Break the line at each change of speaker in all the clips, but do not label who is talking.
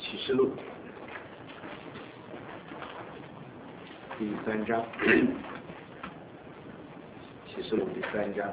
启示录第3章，启示录第3章。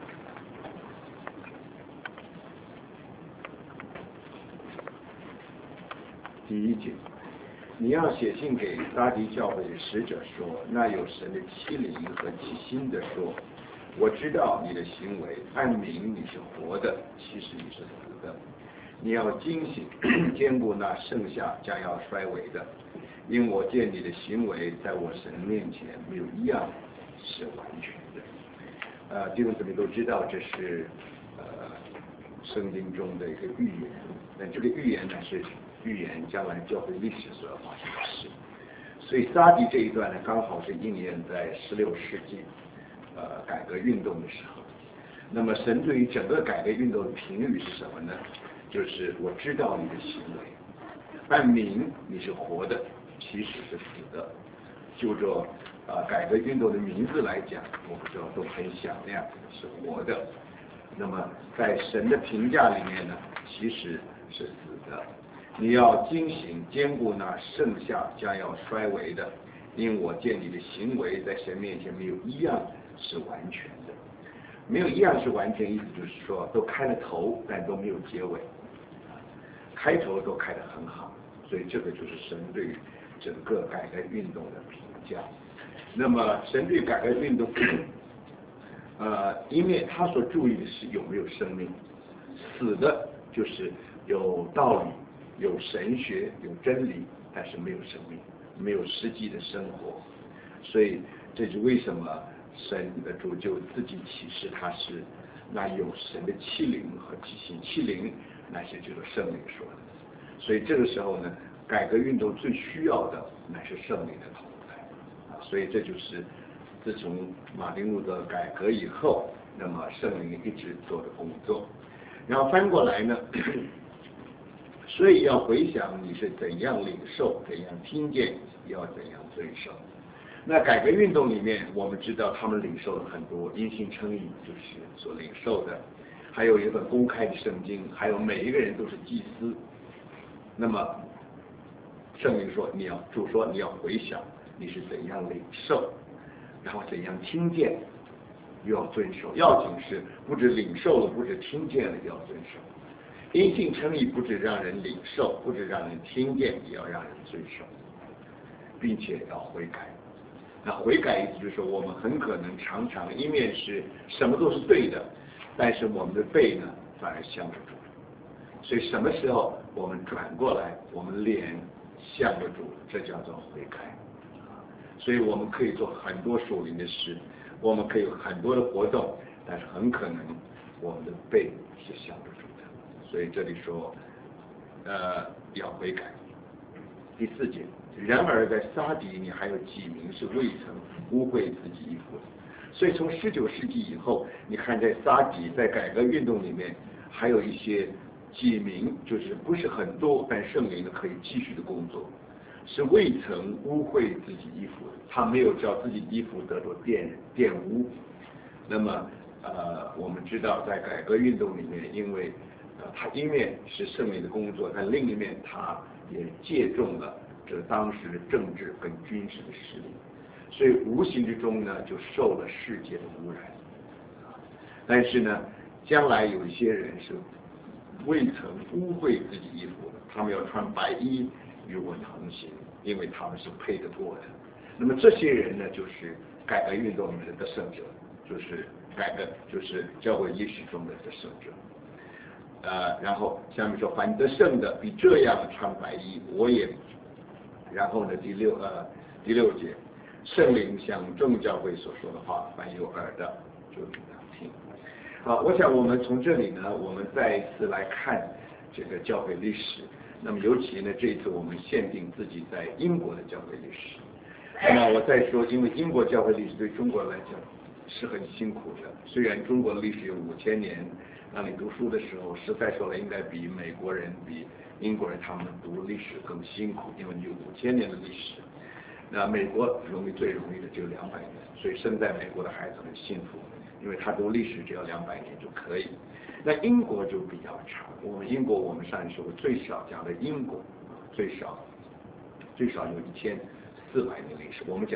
第1节，你要写信给撒狄教会的使者说，那有神的欺凌和其心的说，我知道你的行为，按名你是活的，其实你是死的。你要警醒，兼顾那剩下将要衰微的，因我见你的行为在我神面前没有一样是完全的。弟兄姊妹都知道这是圣经中的一个预言，但这个预言呢是预言将来教会历史所要发生的事。所以撒狄这一段呢，刚好是应验在16世纪改革运动的时候。那么神对于整个改革运动的评语是什么呢？就是我知道你的行为，按名你是活的，其实是死的。就着改革运动的名字来讲，我们说都很响亮，是活的。那么在神的评价里面呢，其实是死的。你要警醒，兼顾那剩下将要衰微的，因我见你的行为在神面前没有一样是完全的。没有一样是完全，意思就是说都开了头，但都没有结尾。开头都开得很好，所以这个就是神对整个改革运动的评价。那么神对改革运动一面他所注意的是有没有生命，死的就是有道理、有神学、有真理，但是没有生命，没有实际的生活。所以这是为什么神的主就自己启示他是那有神的欺凌和其心，欺凌乃是就是圣灵说的。所以这个时候呢，改革运动最需要的乃是圣灵的同在所以这就是自从马丁路德改革以后，那么圣灵一直做的工作。然后翻过来呢，所以要回想你是怎样领受，怎样听见，要怎样遵守。那改革运动里面，我们知道他们领受了很多因信称义，就是所领受的，还有一本公开的圣经，还有每一个人都是祭司。那么圣灵说，主说你要回想你是怎样领受，然后怎样听见，又要遵守。要紧是不止领受了，不止听见了，也要遵守。因信称义不止让人领受，不止让人听见，也要让人遵守，并且要悔改。那悔改意思就是说，我们很可能常常一面是什么都是对的，但是我们的背呢反而向着主。所以什么时候我们转过来，我们脸向着主，这叫做悔改。所以我们可以做很多属灵的事，我们可以有很多的活动，但是很可能我们的背是向着主的。所以这里说要悔改。第4节，然而在撒狄你还有几名是未曾污秽自己衣服的。所以从19世纪以后，你看在撒狄在改革运动里面还有一些几名，就是不是很多，但圣灵呢可以继续的工作，是未曾污秽自己衣服的，他没有叫自己衣服得着玷污。那么我们知道在改革运动里面，因为他一面是圣灵的工作，但另一面他也借重了这当时的政治跟军事的势力，所以无形之中呢就受了世界的污染。但是呢，将来有一些人是未曾污秽自己衣服的，他们要穿白衣与我同行，因为他们是配得过的。那么这些人呢，就是改革运动里面的得胜者，就是教会历史中的得胜者。然后下面说，凡得胜的比这样穿白衣，我也。然后呢，第六节，圣灵向众教会所说的话，凡有耳的就听。好，我想我们从这里呢，我们再一次来看这个教会历史。那么尤其呢，这一次我们限定自己在英国的教会历史。那么我再说，因为英国教会历史对中国来讲是很辛苦的。虽然中国的历史有5000年，那你读书的时候，实在说来应该比美国人、比英国人他们读历史更辛苦，因为有5000年的历史。那美国最容易的只有200年，所以生在美国的孩子很幸福，因为他读历史只要200年就可以。那英国就比较长，我们英国我们上一说最少讲的英国， 最少有1400年历史。我们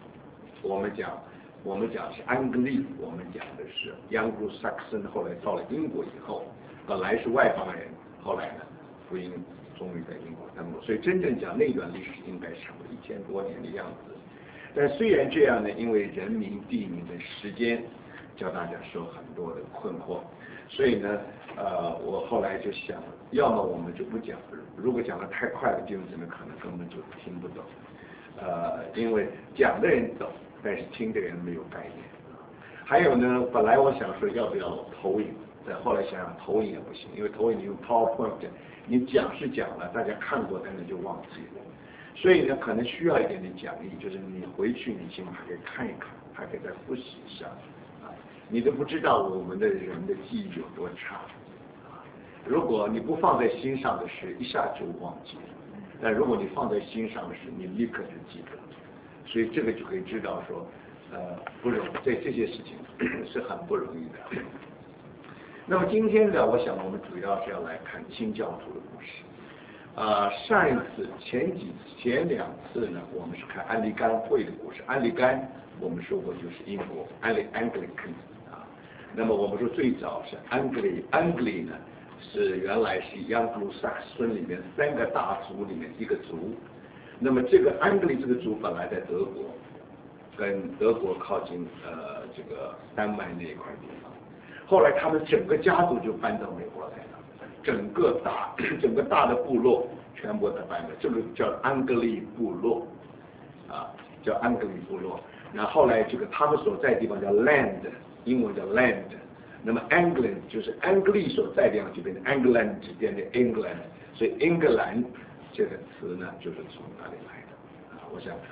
讲是安格利，我们讲的是 Anglo-Saxon， 后来到了英国以后，本来是外邦人，后来呢福音终于在英国登陆，所以真正讲那段历史应该差不多1000多年的样子。但虽然这样呢，因为人名地名的时间叫大家受很多的困惑，所以呢我后来就想，要么我们就不讲，如果讲得太快了，弟兄姊妹可能根本就听不懂，因为讲的人懂，但是听的人没有概念。还有呢，本来我想说要不要投影，但后来想想投影也不行，因为投影你用 PowerPoint， 你讲是讲了，大家看过但是就忘记了。所以呢，可能需要一点点讲义，就是你回去你起码还可以看一看，还可以再复习一下。你都不知道我们的人的记忆有多差。如果你不放在心上的事，一下就忘记了；但如果你放在心上的事，你立刻就记得。所以这个就可以知道说，不容易，这些事情是很不容易的。那么今天呢，我想我们主要是要来看清教徒的故事。上一次前两次呢，我们是看安利甘会的故事。安利甘我们说过就是英国Anglican 啊。那么我们说最早是Angli 呢，是原来是Anglo-Saxon里面3个大族里面一个族。那么这个Angli这个族本来在德国，跟德国靠近这个丹麦那一块地方。后来他们整个家族就搬到美国来了。整个大的部落全部都搬了，这个叫安格利部落，叫安格利部落。然后后来这个他们所在的地方叫 land， 英文叫 land。那么 England 就是安格利所在的地方就变成 England， 变成 England， 所以英格兰这个词呢就是从那里来的。我想，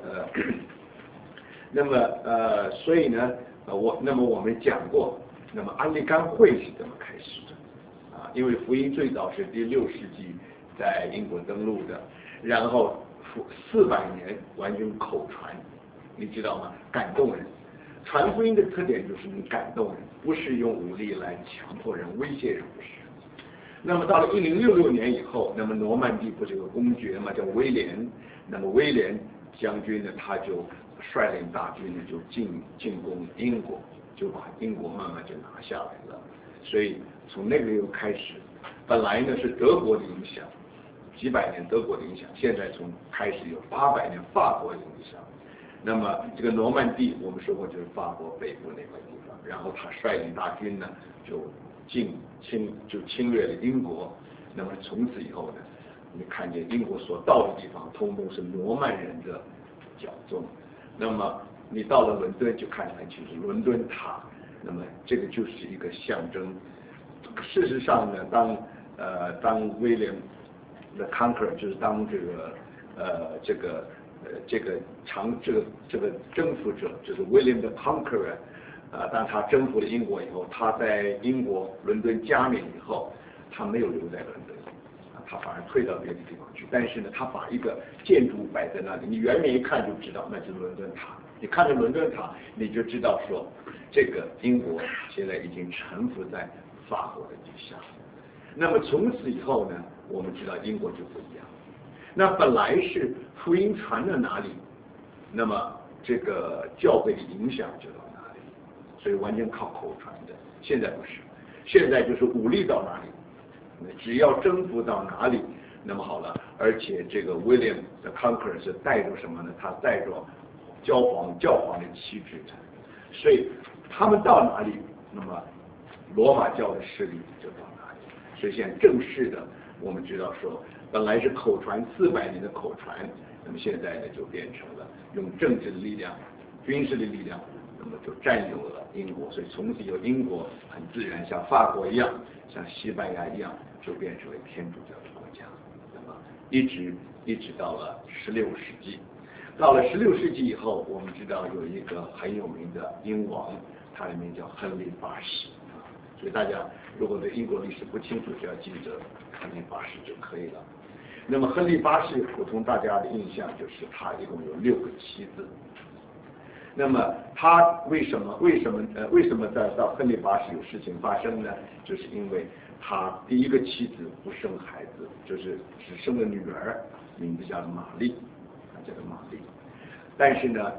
那么所以呢，那么我们讲过，那么安利甘会是怎么开始的？因为福音最早是第6世纪在英国登陆的，然后400年完全口传，你知道吗？感动人。传福音的特点就是你感动人，不是用武力来强迫人、威胁人，不是。那么到了1066年以后，那么诺曼底不是有个公爵嘛，叫威廉。那么威廉将军呢，他就率领大军呢就进攻英国，就把英国慢慢就拿下来了。所以从那个又开始，本来呢是德国的影响，几百年德国的影响，现在从开始有800年法国的影响。那么这个诺曼底我们说过就是法国北部那块地方，然后他率领大军呢就侵略了英国。那么从此以后呢，你看见英国所到的地方通通是诺曼人的脚踪。那么你到了伦敦就看得很清楚，伦敦塔。那么这个就是一个象征。事实上呢，当威廉的 conqueror 就是当这个征服者，就是 William 的 conqueror， 当他征服了英国以后，他在英国伦敦加冕以后，他没有留在伦敦，他反而退到别的地方去。但是呢，他把一个建筑摆在那里，你远远一看就知道那就是伦敦塔。你看着伦敦塔，你就知道说，这个英国现在已经臣服在法国的底下。那么从此以后呢，我们知道英国就不一样。那本来是福音传到哪里，那么这个教会的影响就到哪里，所以完全靠口传的。现在不是，现在就是武力到哪里，只要征服到哪里，那么好了。而且这个 William 的 conqueror 是带着什么呢？他带着教皇的旗帜的，所以他们到哪里，那么罗马教的势力就到哪里。所以现在正式的，我们知道说，本来是口传400年的口传，那么现在呢就变成了用政治的力量、军事的力量，那么就占有了英国。所以从此以后，英国很自然像法国一样，像西班牙一样，就变成了天主教的国家。那么一直到了16世纪。到了16世纪以后，我们知道有一个很有名的英王，他的名叫亨利8世。所以大家如果对英国历史不清楚，就要记着亨利8世就可以了。那么亨利8世普通大家的印象就是他一共有6个妻子。 那么他为什么到亨利8世有事情发生呢？就是因为他第一个妻子不生孩子，就是只生了女儿，名字叫玛丽，叫做玛丽。但是呢，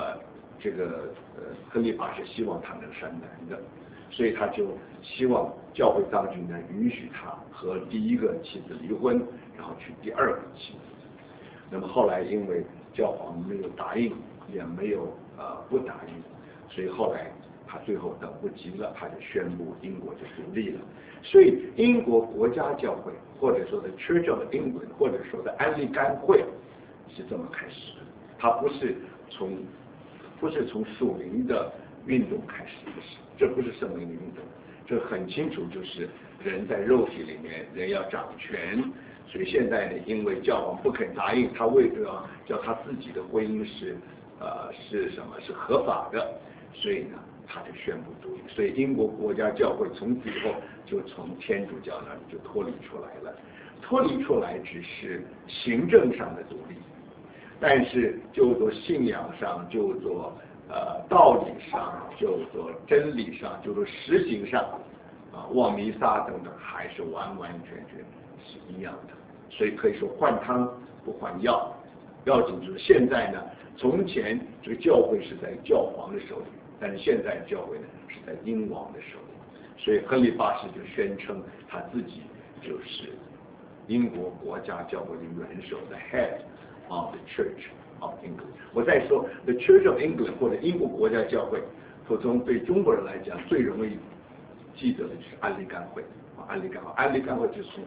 亨利8世希望他能生男的，所以他就希望教会当局呢允许他和第一个妻子离婚，然后娶第二个妻子。那么后来因为教皇没有答应，也没有不答应，所以后来他最后等不及了，他就宣布英国就独立了。所以英国国家教会，或者说的 Church of England， 或者说的安利甘会是这么开始的。它不是从属灵的运动开始的，这不是圣灵的运动，这很清楚就是人在肉体里面，人要掌权。所以现在呢，因为教皇不肯答应，他为了叫他自己的婚姻是合法的，所以呢，他就宣布独立。所以英国国家教会从此以后就从天主教那里就脱离出来了。脱离出来只是行政上的独立，但是就做信仰上，就做道理上，就做真理上，就做实行上，望弥撒等等，还是完完全全是一样的。所以可以说换汤不换药。要紧就是现在呢，从前这个教会是在教皇的手里，但是现在教会呢是在英王的手里。所以亨利8世就宣称他自己就是英国国家教会的元首的 head of the Church of England。我再说 the Church of England 或者英国国家教会，普通对中国人来讲最容易记得的就是安利甘会。安利甘会就是从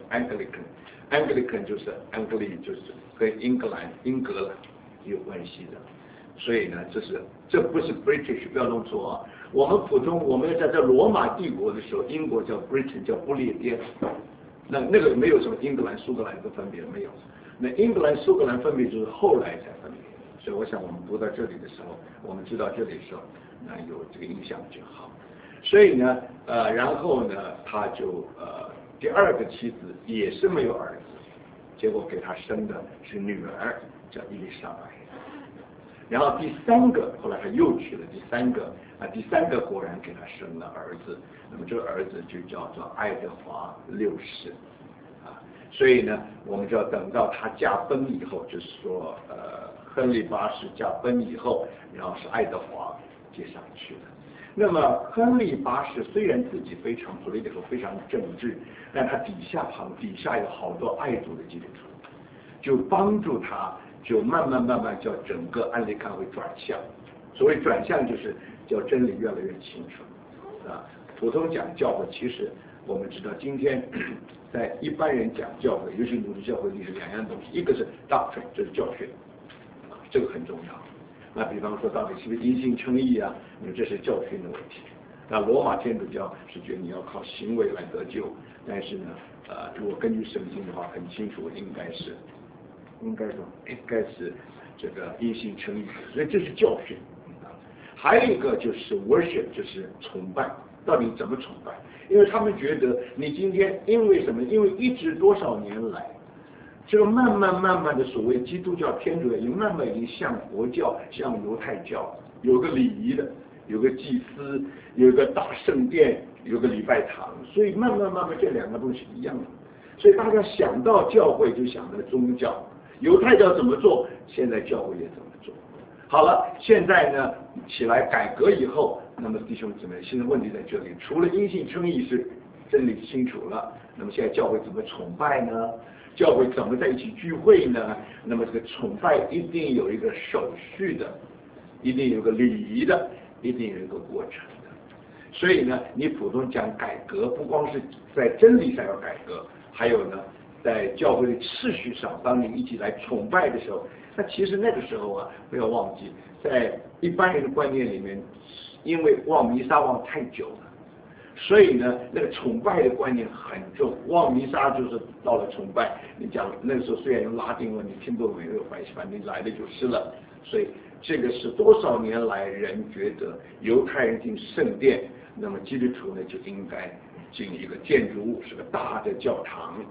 Anglican 就是 Angli 就是跟英格兰有关系的。所以呢，这不是 British， 不要弄错啊。我们在罗马帝国的时候，英国叫 Britain， 叫不列颠。那个没有什么英格兰、苏格兰的分别，没有。那英格兰、苏格兰分别就是后来才分别。所以我想我们读到这里的时候，我们知道这里的时候，那有这个印象就好。所以呢，然后呢，他就第二个妻子也是没有儿子，结果给他生的是女儿，叫伊丽莎白。然后第三个，后来他又娶了第三个果然给他生了儿子，那么这个儿子就叫做爱德华6世，所以呢，我们就要等到他驾崩以后，就是说亨利8世驾崩以后，然后是爱德华接上去的。那么亨利8世虽然自己非常 political 非常政治，但他底下有好多爱主的基督徒，就帮助他，就慢慢叫整个安利康会转向。所谓转向就是叫真理越来越清楚。普通讲教会，其实我们知道今天在一般人讲教会，尤其基督教会里是两样东西，一个是 doctrine， 就是教训，这个很重要。那比方说到底是不是因信称义啊？因为这是教训的问题。那罗马天主教是觉得你要靠行为来得救，但是呢，如果根据圣经的话，很清楚应该是这个因信称义，所以这是教训。还有一个就是 worship， 就是崇拜，到底怎么崇拜？因为他们觉得你今天因为什么？因为一直多少年来。这个慢慢的所谓基督教、天主教已经像佛教、像犹太教，有个礼仪的，有个祭司，有一个大圣殿，有个礼拜堂，所以慢慢这两个东西一样的。所以大家想到教会就想到宗教，犹太教怎么做，现在教会也怎么做。好了，现在呢起来改革以后，那么弟兄姊妹，现在问题在这里，除了因信称义是真理清楚了，那么现在教会怎么崇拜呢？教会怎么在一起聚会呢？那么这个崇拜一定有一个手续的，一定有个礼仪的，一定有一个过程的。所以呢，你普通讲改革，不光是在真理上要改革，还有呢，在教会的次序上，当你一起来崇拜的时候，那其实那个时候啊，不要忘记，在一般人的观念里面，因为望弥撒望太久了。所以呢，那个崇拜的观念很重，望弥撒就是到了崇拜。你讲那个时候虽然用拉丁文，你听不懂没有关系，反正来的就是了。所以这个是多少年来人觉得犹太人进圣殿，那么基督徒呢就应该进一个建筑物，是个大的教堂，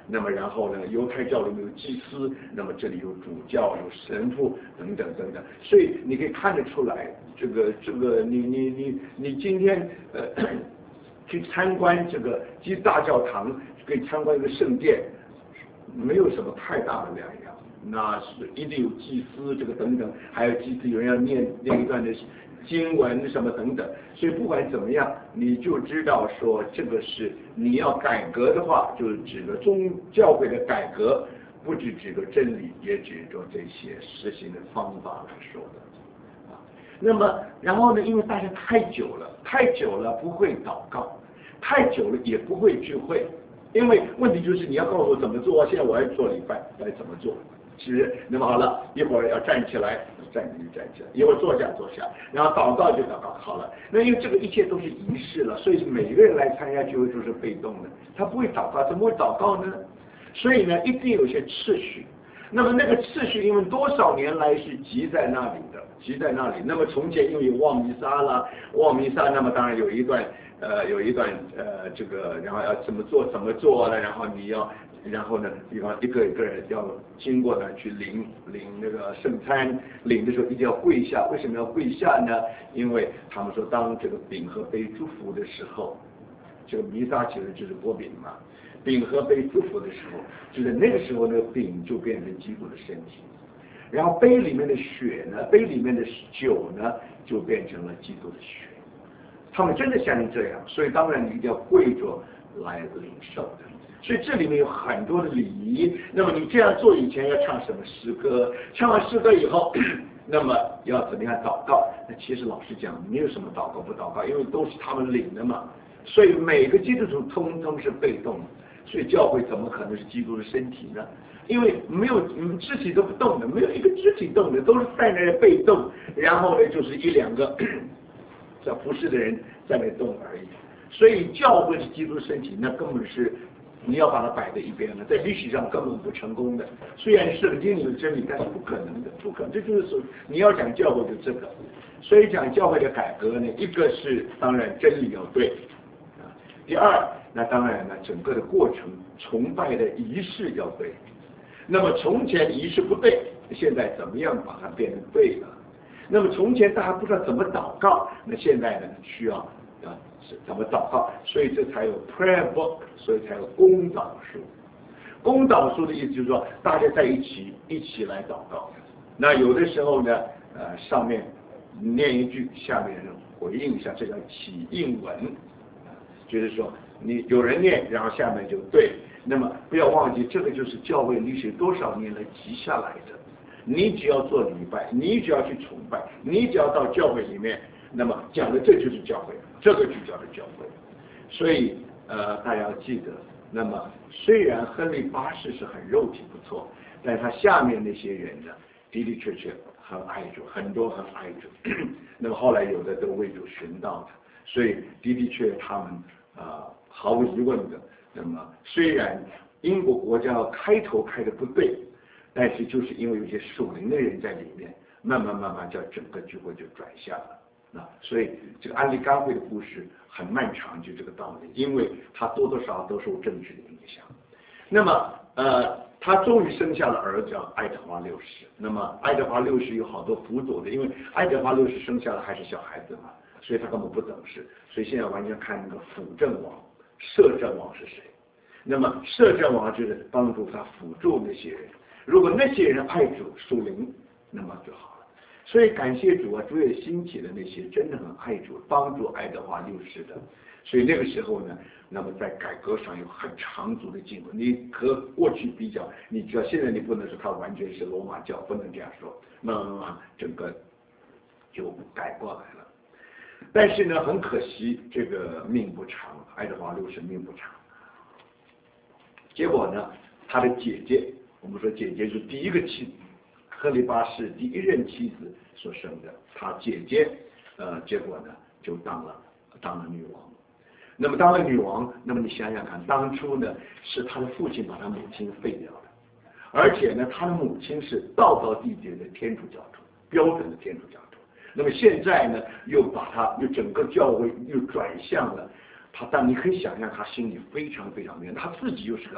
那么然后呢，犹太教里面有祭司，那么这里有主教、有神父等等等等，所以你可以看得出来，这个你今天去参观这个基督大教堂，可以参观一个圣殿，没有什么太大的两样，那是一定有祭司这个等等，还有祭司有人要念一段的经文什么等等，所以不管怎么样，你就知道说这个是你要改革的话，就是指的宗教会的改革，不只指着真理，也指着这些实行的方法来说的啊。那么然后呢，因为大家太久了不会祷告，太久了也不会聚会，因为问题就是你要告诉我怎么做，现在我要做礼拜，该怎么做？是，那么好了，一会儿要站起来，站起来，一会儿坐下，然后祷告就祷告好了。那因为这个一切都是仪式了，所以每个人来参加聚会都是被动的，他不会祷告，怎么会祷告呢？所以呢，一定有些次序。那么那个次序，因为多少年来是集在那里的，那么从前因为有望弥撒啦，那么当然有一段这个，然后要怎么做了，然后呢，比方一个人要经过呢去领那个圣餐，领的时候一定要跪下。为什么要跪下呢？因为他们说，当这个饼和杯祝福的时候，这个弥撒其实就是擘饼嘛，饼和杯祝福的时候，就是那个时候那个饼就变成基督的身体，然后杯里面的血呢，杯里面的酒呢，就变成了基督的血。他们真的相信这样，所以当然你一定要跪着来领受的。所以这里面有很多的礼仪。那么你这样做以前要唱什么诗歌？唱完诗歌以后，那么要怎么样祷告？那其实老实讲，没有什么祷告不祷告，因为都是他们领的嘛。所以每个基督徒通通是被动的。所以教会怎么可能是基督的身体呢？因为没有肢体都不动的，没有一个肢体动的，都是在那被动。然后呢，就是一两个这服侍的人在那动而已。所以教会是基督的身体，那根本是。你要把它摆在一边了，在历史上根本不成功的。虽然圣经里的真理，但是不可能的，不可能。这就是说，你要讲教会就这个。所以讲教会的改革呢，一个是当然真理要对啊，第二，那当然呢，整个的过程崇拜的仪式要对。那么从前仪式不对，现在怎么样把它变成对了？那么从前大家不知道怎么祷告，那现在呢需要是怎么祷告？所以这才有 prayer book， 所以才有公祷书。公祷书的意思就是说，大家在一起来祷告。那有的时候呢，上面念一句，下面人回应一下，这叫起应文，就是说你有人念，然后下面就对。那么不要忘记，这个就是教会历史多少年来积下来的。你只要做礼拜，你只要去崇拜，你只要到教会里面，那么讲的这就是教会，这个就叫做教会。所以大家要记得，那么虽然亨利八世是很肉体不错，但是他下面那些人呢，的的确确很爱主，很多很爱主。那么后来有的都为主寻道的，所以的的确他们毫无疑问的。那么虽然英国国家开头开的不对，但是就是因为有些属灵的人在里面，慢慢叫整个聚会就转向了。所以这个安利甘会的故事很漫长，就这个道理，因为他多多少少都受政治的影响。那么他终于生下了儿子叫爱德华六世。那么爱德华六世有好多辅佐的，因为爱德华六世生下来还是小孩子嘛，所以他根本不懂事。所以现在完全看那个辅政王、摄政王是谁。那么摄政王就是帮助他辅助那些人，如果那些人爱主属灵，那么就好了。所以感谢主啊，主也兴起的那些真的很爱主，帮助爱德华六世的。所以那个时候呢，那么在改革上有很长足的进步。你和过去比较，你知道现在你不能说他完全是罗马教，不能这样说，那整个就改过来了。但是呢，很可惜，这个命不长，爱德华六世命不长。结果呢，他的姐姐，我们说姐姐是第一个妻子，亨利八世第一任妻子所生的，他姐姐，结果呢就当了女王。那么当了女王，那么你想想看，当初呢是他的父亲把他母亲废掉的，而且呢他的母亲是道道地地的天主教徒，标准的天主教徒。那么现在呢又整个教会又转向了。但你可以想象他心里非常非常明白，他自己又是个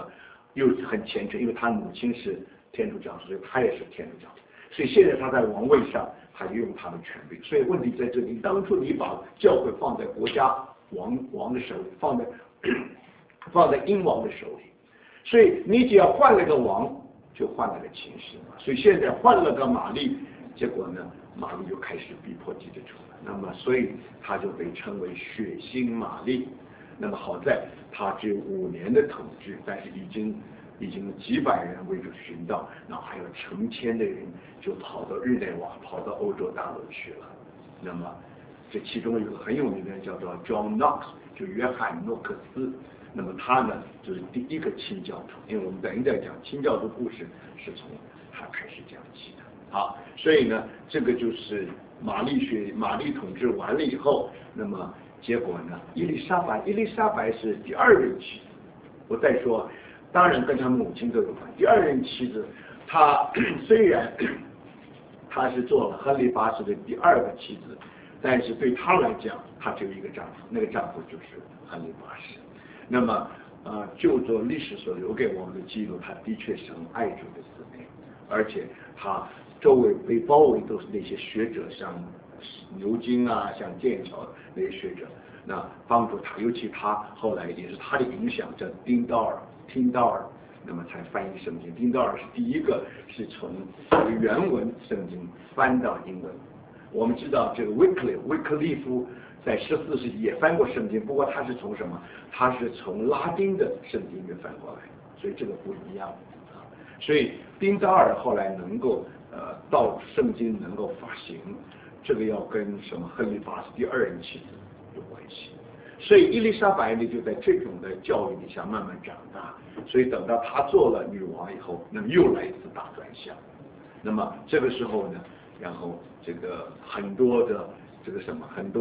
又很虔诚，因为他母亲是天主教，所以他也是天主教，所以现在他在王位上，他就用他的权柄。所以问题在这里，当初你把教会放在国家王的手里，放在英王的手里，所以你只要换了个王，就换了个情势嘛。所以现在换了个玛丽，结果呢，玛丽就开始逼迫基督徒了。那么所以他就被称为血腥玛丽。那么好在他只有5年的统治，但是已经几百人为主寻道，然后还有成千的人就跑到日内瓦，跑到欧洲大陆去了。那么这其中有个很有名的人叫做 John Knox， 就约翰诺克斯。那么他呢就是第一个清教徒，因为我们等一下讲清教徒故事是从他开始讲起的。好，所以呢这个就是玛丽统治完了以后，那么结果呢，伊丽莎白是第2任妻子。我再说，当然跟她母亲都有关。第2任妻子，她虽然她是做了亨利8世的第2个妻子，但是对她来讲，她只有一个丈夫，那个丈夫就是亨利8世。那么就做历史所留给我们的记录，他的确是很爱主的姊妹，而且他周围被包围都是那些学者，像牛津啊，像剑桥那些学者，那帮助他，尤其他后来也是他的影响，叫丁道尔，那么才翻译圣经。丁道尔是第一个是从原文圣经翻到英文。我们知道这个威克利夫在14世纪也翻过圣经，不过他是从什么？他是从拉丁的圣经给翻过来，所以这个不一样啊。所以丁道尔后来能够到圣经能够发行，这个要跟什么亨利8世第2任妻子有关系。所以伊丽莎白呢就在这种的教育底下慢慢长大，所以等到她做了女王以后，那么又来一次大转向。那么这个时候呢，然后这个很多的这个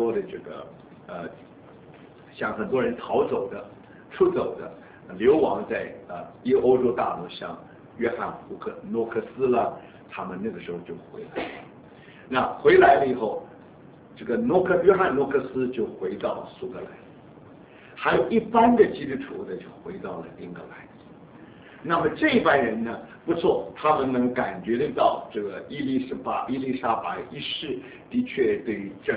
像很多人逃走的、出走的、流亡在欧洲大陆，像约翰诺克斯了，他们那个时候就回来了。那回来了以后，这个约翰诺克斯就回到苏格兰，还有一般的基督徒呢就回到了英格兰。那么这班人呢不错，他们能感觉得到这个伊丽莎白一世的确对整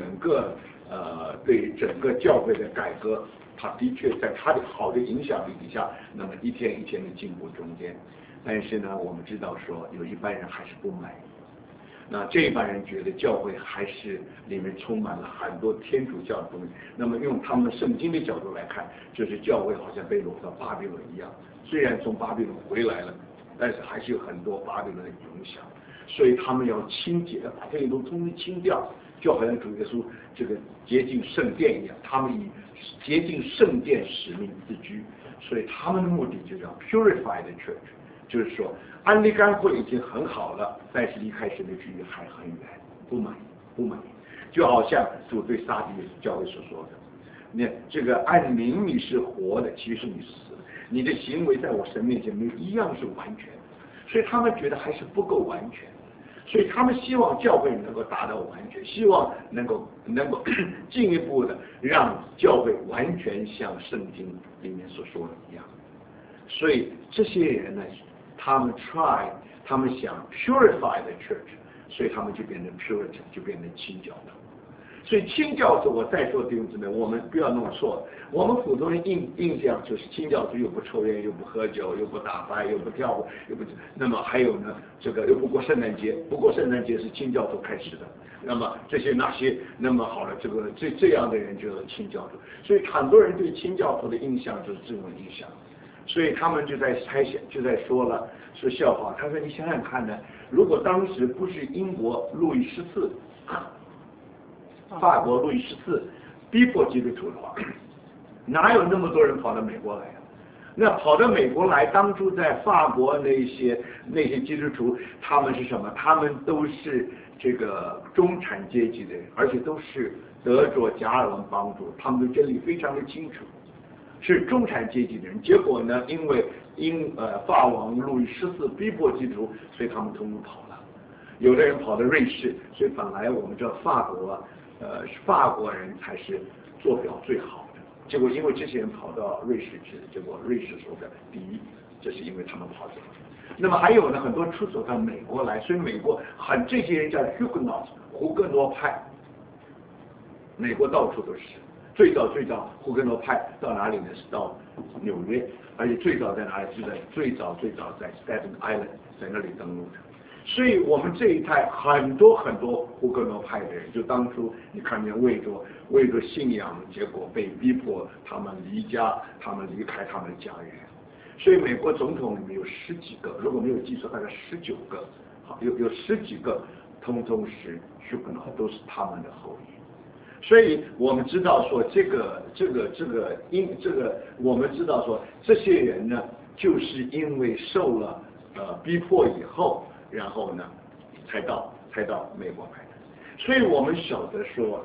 个教会的改革，他的确在他的好的影响力底下，那么一天一天的进步中间。但是呢，我们知道说有一般人还是不满意。那这一般人觉得教会还是里面充满了很多天主教的东西。那么用他们圣经的角度来看，就是教会好像被掳到巴比伦一样。虽然从巴比伦回来了，但是还是有很多巴比伦的影响。所以他们要清洁，把这些都通通清掉，就好像主耶稣这个洁净圣殿一样。他们以洁净圣殿使命自居，所以他们的目的就叫 purify the church。就是说，安利甘会已经很好了，但是离开神的旨意还很远，不满意。就好像主对撒狄教会所说的，你这个按名你是活的，其实你死了，你的行为在我神面前没有一样是完全的，所以他们觉得还是不够完全，所以他们希望教会能够达到完全，希望能够进一步的让教会完全像圣经里面所说的一样。所以这些人呢，他们想 purify the church， 所以他们就变成 Puritan， 就变成清教徒。所以清教徒，我再说弟兄姊妹，我们不要弄错，我们普通人印象就是清教徒又不抽烟，又不喝酒，又不打牌，又不跳舞，那么还有呢，这个又不过圣诞节，不过圣诞节是清教徒开始的。那么这些那些，那么好了，这样的人就是清教徒。所以很多人对清教徒的印象就是这种印象。所以他们就在猜想，就在说笑话。他说：“你想想看呢，如果当时不是英国路易14、法国路易14逼迫基督徒的话，哪有那么多人跑到美国来啊？那跑到美国来，当初在法国那些基督徒，他们是什么？他们都是这个中产阶级的人，而且都是得着加尔文帮助，他们的真理非常的清楚。”是中产阶级的人，结果呢，因为法王路易14逼迫基督徒，所以他们通通跑了。有的人跑到瑞士，所以本来我们知道法国人才是做表最好的，结果因为这些人跑到瑞士去，结果瑞士手表第一， 这是因为他们跑走了。那么还有呢，很多出走到美国来，所以美国这些人叫 Huguenots 胡格诺派，美国到处都是。最早胡格诺派到哪里呢？是到纽约，而且最早在哪里？是在最早在 Staten Island 在那里登陆的。所以我们这一代很多胡格诺派的人，就当初你看见为着信仰，结果被逼迫，他们离家，他们离开他们的家园。所以美国总统里面有10几个，如果没有记错，大概19个，好，有10几个，通通是 Huguenot， 都是他们的后裔。所以我们知道说我们知道说这些人呢，就是因为受了逼迫以后，然后呢才到美国来的。所以我们晓得说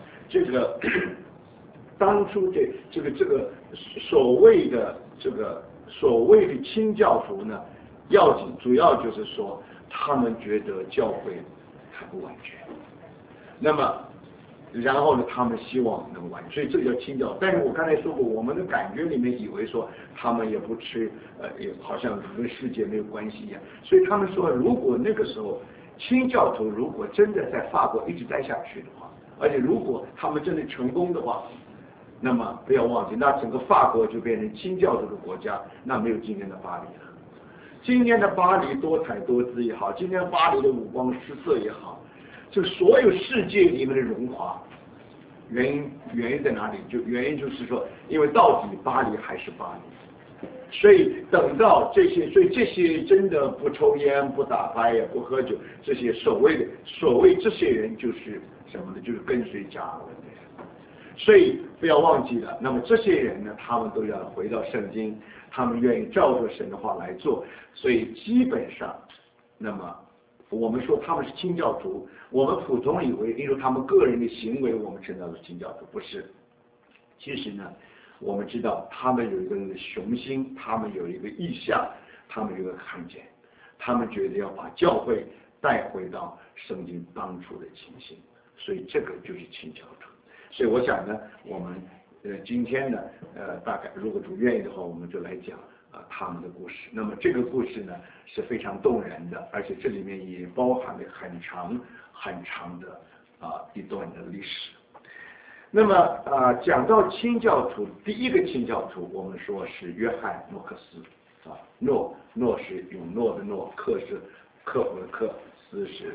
当初这个所谓的清教徒呢，主要就是说他们觉得教会还不完全，那么然后呢，他们希望能完，所以这个叫清教。但是我刚才说过，我们的感觉里面以为说他们也不吃，也好像跟世界没有关系一样。所以他们说，如果那个时候清教徒如果真的在法国一直待下去的话，而且如果他们真的成功的话，那么不要忘记，那整个法国就变成清教徒的国家，那没有今天的巴黎了。今天的巴黎多彩多姿也好，今天巴黎的五光十色也好，就所有世界里面的荣华，原因在哪里？原因就是说，因为到底巴黎还是巴黎，所以等到所以这些真的不抽烟、不打牌也不喝酒，这些所谓这些人就是什么呢？就是跟随加尔文的人。所以不要忘记了，那么这些人呢，他们都要回到圣经，他们愿意照着神的话来做，所以基本上，那么我们说他们是清教徒，我们普通以为，因为他们个人的行为，我们称他是清教徒，不是。其实呢，我们知道他们有一个雄心，他们有一个意向，他们有一个看见，他们觉得要把教会带回到圣经当初的情形，所以这个就是清教徒。所以我想呢，我们今天呢，大概如果主愿意的话，我们就来讲他们的故事。那么这个故事呢是非常动人的，而且这里面也包含了很长的一段的历史。那么讲到清教徒，第一个清教徒我们说是约翰诺克斯诺是永诺的诺，克是克服的克，斯是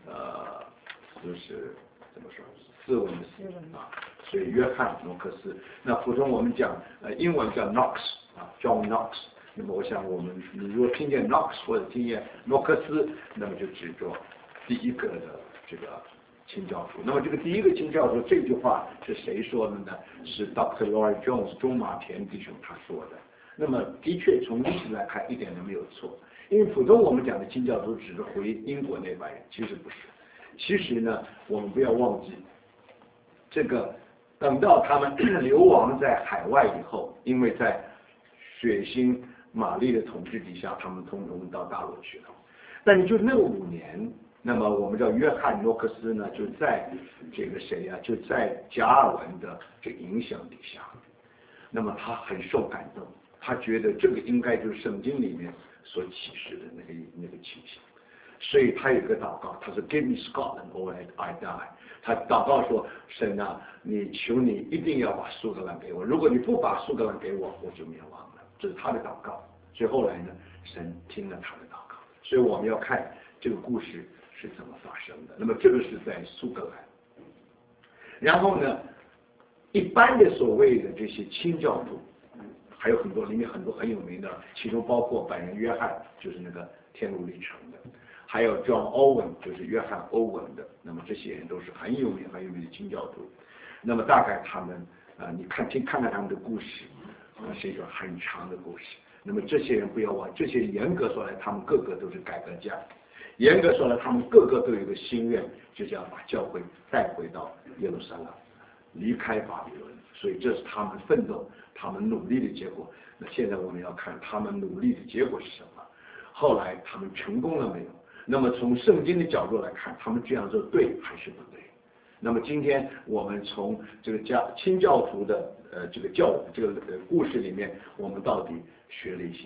怎么说？斯文的斯所以约翰诺克斯。那普通我们讲英文叫 Knox John Knox。那么我想你如果听见 Knox 或者听见诺克斯，那么就指着第一个的这个清教徒。那么这个第一个清教徒这句话是谁说的呢？是 Dr. Lloyd Jones 中马田弟兄他说的。那么的确从历史来看一点都没有错，因为普通我们讲的清教徒只是回英国那帮人，其实不是。其实呢，我们不要忘记，这个等到他们流亡在海外以后，因为在血腥玛丽的统治底下，他们通通到大陆去了。但就那5年，那么我们叫约翰诺克斯呢，就在这个就在加尔文的这个影响底下，那么他很受感动，他觉得这个应该就是圣经里面所启示的那个情形。所以他有一个祷告，他说 Give me Scotland or I die。他祷告说，神啊，求你一定要把苏格兰给我，如果你不把苏格兰给我，我就灭亡了。这是他的祷告。所以后来呢，神听了他的祷告。所以我们要看这个故事是怎么发生的。那么这个是在苏格兰。然后呢，一般的所谓的这些清教徒，还有很多里面很多很有名的，其中包括本人约翰，就是那个天路历程的。还有 John Owen 就是约翰欧文的，那么这些人都是很有名的清教徒。那么大概他们你看看他们的故事，是一个很长的故事。那么这些人不要忘，这些严格说来，他们个个都是改革家，严格说来，他们个个都有一个心愿，就是要把教会带回到耶路撒冷，离开巴比伦。所以这是他们奋斗、他们努力的结果。那现在我们要看他们努力的结果是什么，后来他们成功了没有？那么从圣经的角度来看，他们这样做对还是不对？那么今天我们从这个清教徒的这个故事里面，我们到底学了一些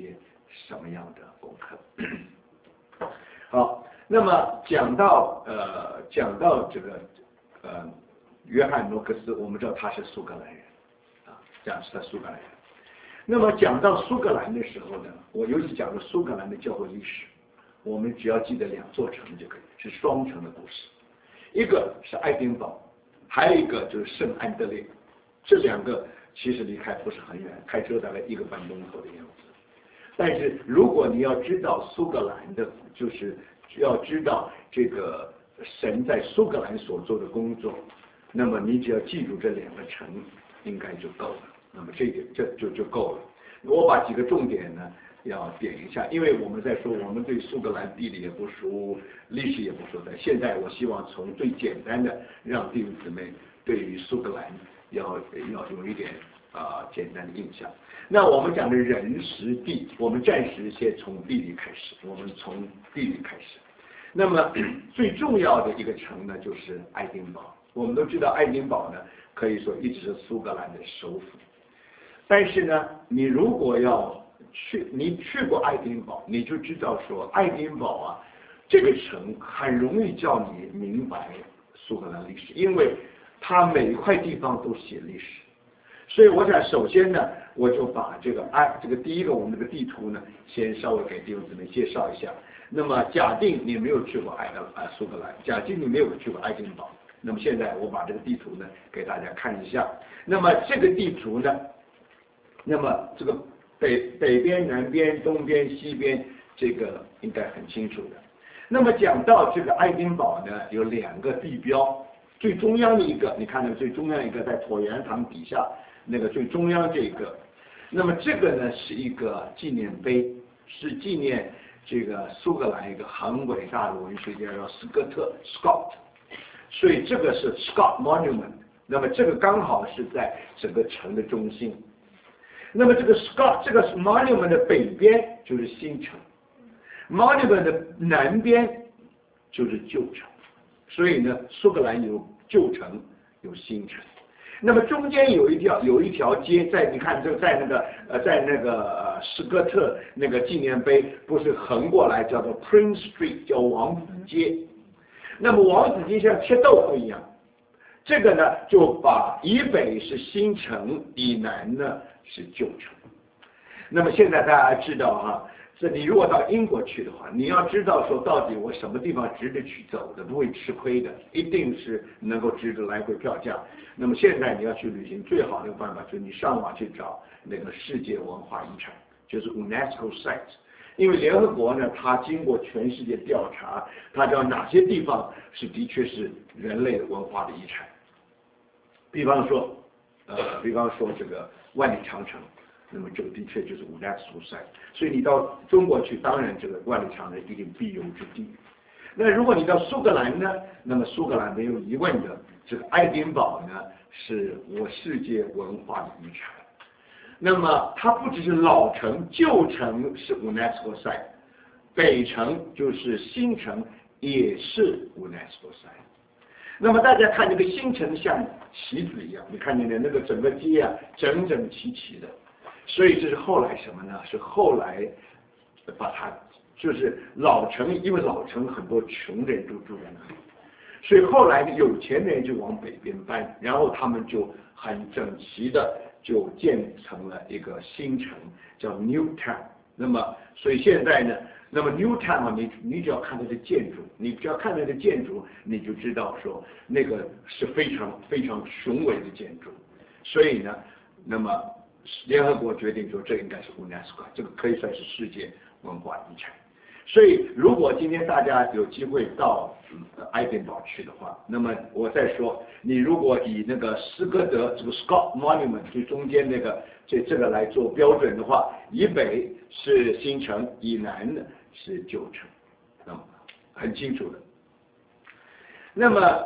什么样的功课。好，那么讲到这个约翰诺克斯，我们知道他是苏格兰人啊，讲是他苏格兰人。那么讲到苏格兰的时候呢，我尤其讲到苏格兰的教会历史，我们只要记得2座城就可以，是双城的故事，一个是爱丁堡，还有一个就是圣安德烈，这2个其实离开不是很远，开车大概1个半钟头的样子。但是如果你要知道苏格兰的，就是要知道这个神在苏格兰所做的工作，那么你只要记住这2个城，应该就够了。那么这就够了。我把几个重点呢要点一下，因为我们在说我们对苏格兰地理也不熟，历史也不熟的。现在我希望从最简单的，让弟兄姊妹对于苏格兰要有一点简单的印象。那我们讲的人时地，我们暂时先从地理开始，我们从地理开始。那么最重要的一个城呢，就是爱丁堡。我们都知道爱丁堡呢，可以说一直是苏格兰的首府。但是呢，你如果你去过爱丁堡，你就知道说爱丁堡啊，这个城很容易叫你明白苏格兰历史，因为它每一块地方都写历史。所以我想首先呢，我就把这个第一个我们这个地图呢，先稍微给弟兄姊妹介绍一下。那么假定你没有去过苏格兰，假定你没有去过爱丁堡，那么现在我把这个地图呢给大家看一下。那么这个地图呢，那么这个北边、南边、东边、西边，这个应该很清楚的。那么讲到这个爱丁堡呢，有2个地标，最中央的一个，你看那个最中央一个在椭圆堂底下那个最中央这个，那么这个呢是一个纪念碑，是纪念这个苏格兰一个很伟大的文学家叫斯科特 Scott， 所以这个是 Scott Monument。那么这个刚好是在整个城的中心。那么这个 Monument 的北边就是新城 ，Monument 的南边就是旧城，所以呢，苏格兰有旧城有新城。那么中间有一条街，你看在那个斯科特那个纪念碑，不是横过来叫做 Prince Street， 叫王子街。那么王子街像切豆腐一样，这个呢就把以北是新城，以南呢是旧城。那么现在大家知道哈，你如果到英国去的话，你要知道说到底我什么地方值得去走的，不会吃亏的，一定是能够值得来回票价。那么现在你要去旅行，最好的办法就是你上网去找那个世界文化遗产，就是 UNESCO site。因为联合国呢，它经过全世界调查，它知道哪些地方是的确是人类文化的遗产。比方说这个万里长城，那么这个的确就是 UNESCO site。所以你到中国去，当然这个万里长城一定必游之地。那如果你到苏格兰呢，那么苏格兰没有疑问的，这个爱丁堡呢是我世界文化的遗产。那么它不只是老城，旧城是 UNESCO site， 北城就是新城也是 UNESCO site。那么大家看这个新城像旗子一样，你看见的那个整个街啊，整整齐齐的。所以这是后来什么呢？是后来把它就是老城，因为老城很多穷人都住在那里，所以后来有钱的人就往北边搬，然后他们就很整齐的就建成了一个新城，叫 Newtown。那么所以现在呢，那么 Newtown 啊，你只要看它的建筑，你只要看它的建筑，你就知道说那个是非常非常雄伟的建筑。所以呢，那么联合国决定说这应该是 UNESCO， 这个可以算是世界文化遗产。所以如果今天大家有机会到爱丁堡去的话，那么我再说，你如果以那个斯科德这个 Scott Monument 最中间那个这个来做标准的话，以北是新城，以南呢是旧城，那么很清楚的。那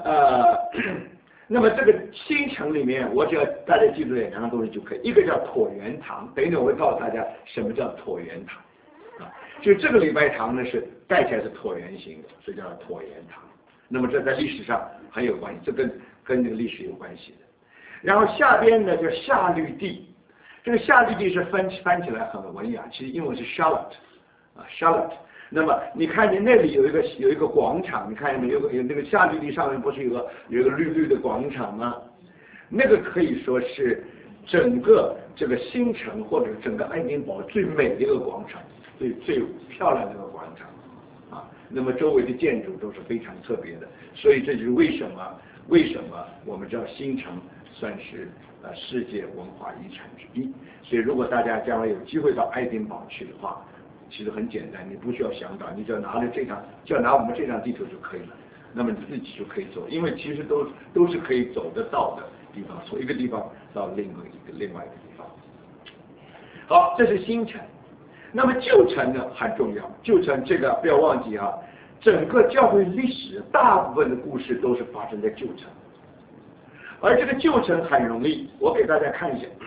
么这个新城里面，我只要大家记住2样东西就可以，一个叫椭圆堂，等一等我会告诉大家什么叫椭圆堂啊，就这个礼拜堂呢是盖起来是椭圆形的，所以叫椭圆堂。那么这在历史上很有关系，这跟那个历史有关系的。然后下边呢叫夏绿蒂， 这个夏绿蒂是翻起来很文雅，其实英文是 Charlotte。那么你看见那里有一个广场，你看见没有？有那个夏绿蒂上面不是有一个绿绿的广场吗？那个可以说是整个这个新城或者整个爱丁堡最美的一个广场，最漂亮的一个广场啊。那么周围的建筑都是非常特别的，所以这就是为什么我们知道新城算是世界文化遗产之一。所以如果大家将来有机会到爱丁堡去的话，其实很简单，你不需要想到，你只要拿我们这张地图就可以了。那么你自己就可以走，因为其实都是可以走得到的地方，从一个地方到另外一个地方。好，这是新城。那么旧城呢很重要，旧城这个不要忘记啊，整个教会历史大部分的故事都是发生在旧城，而这个旧城很容易，我给大家看一下。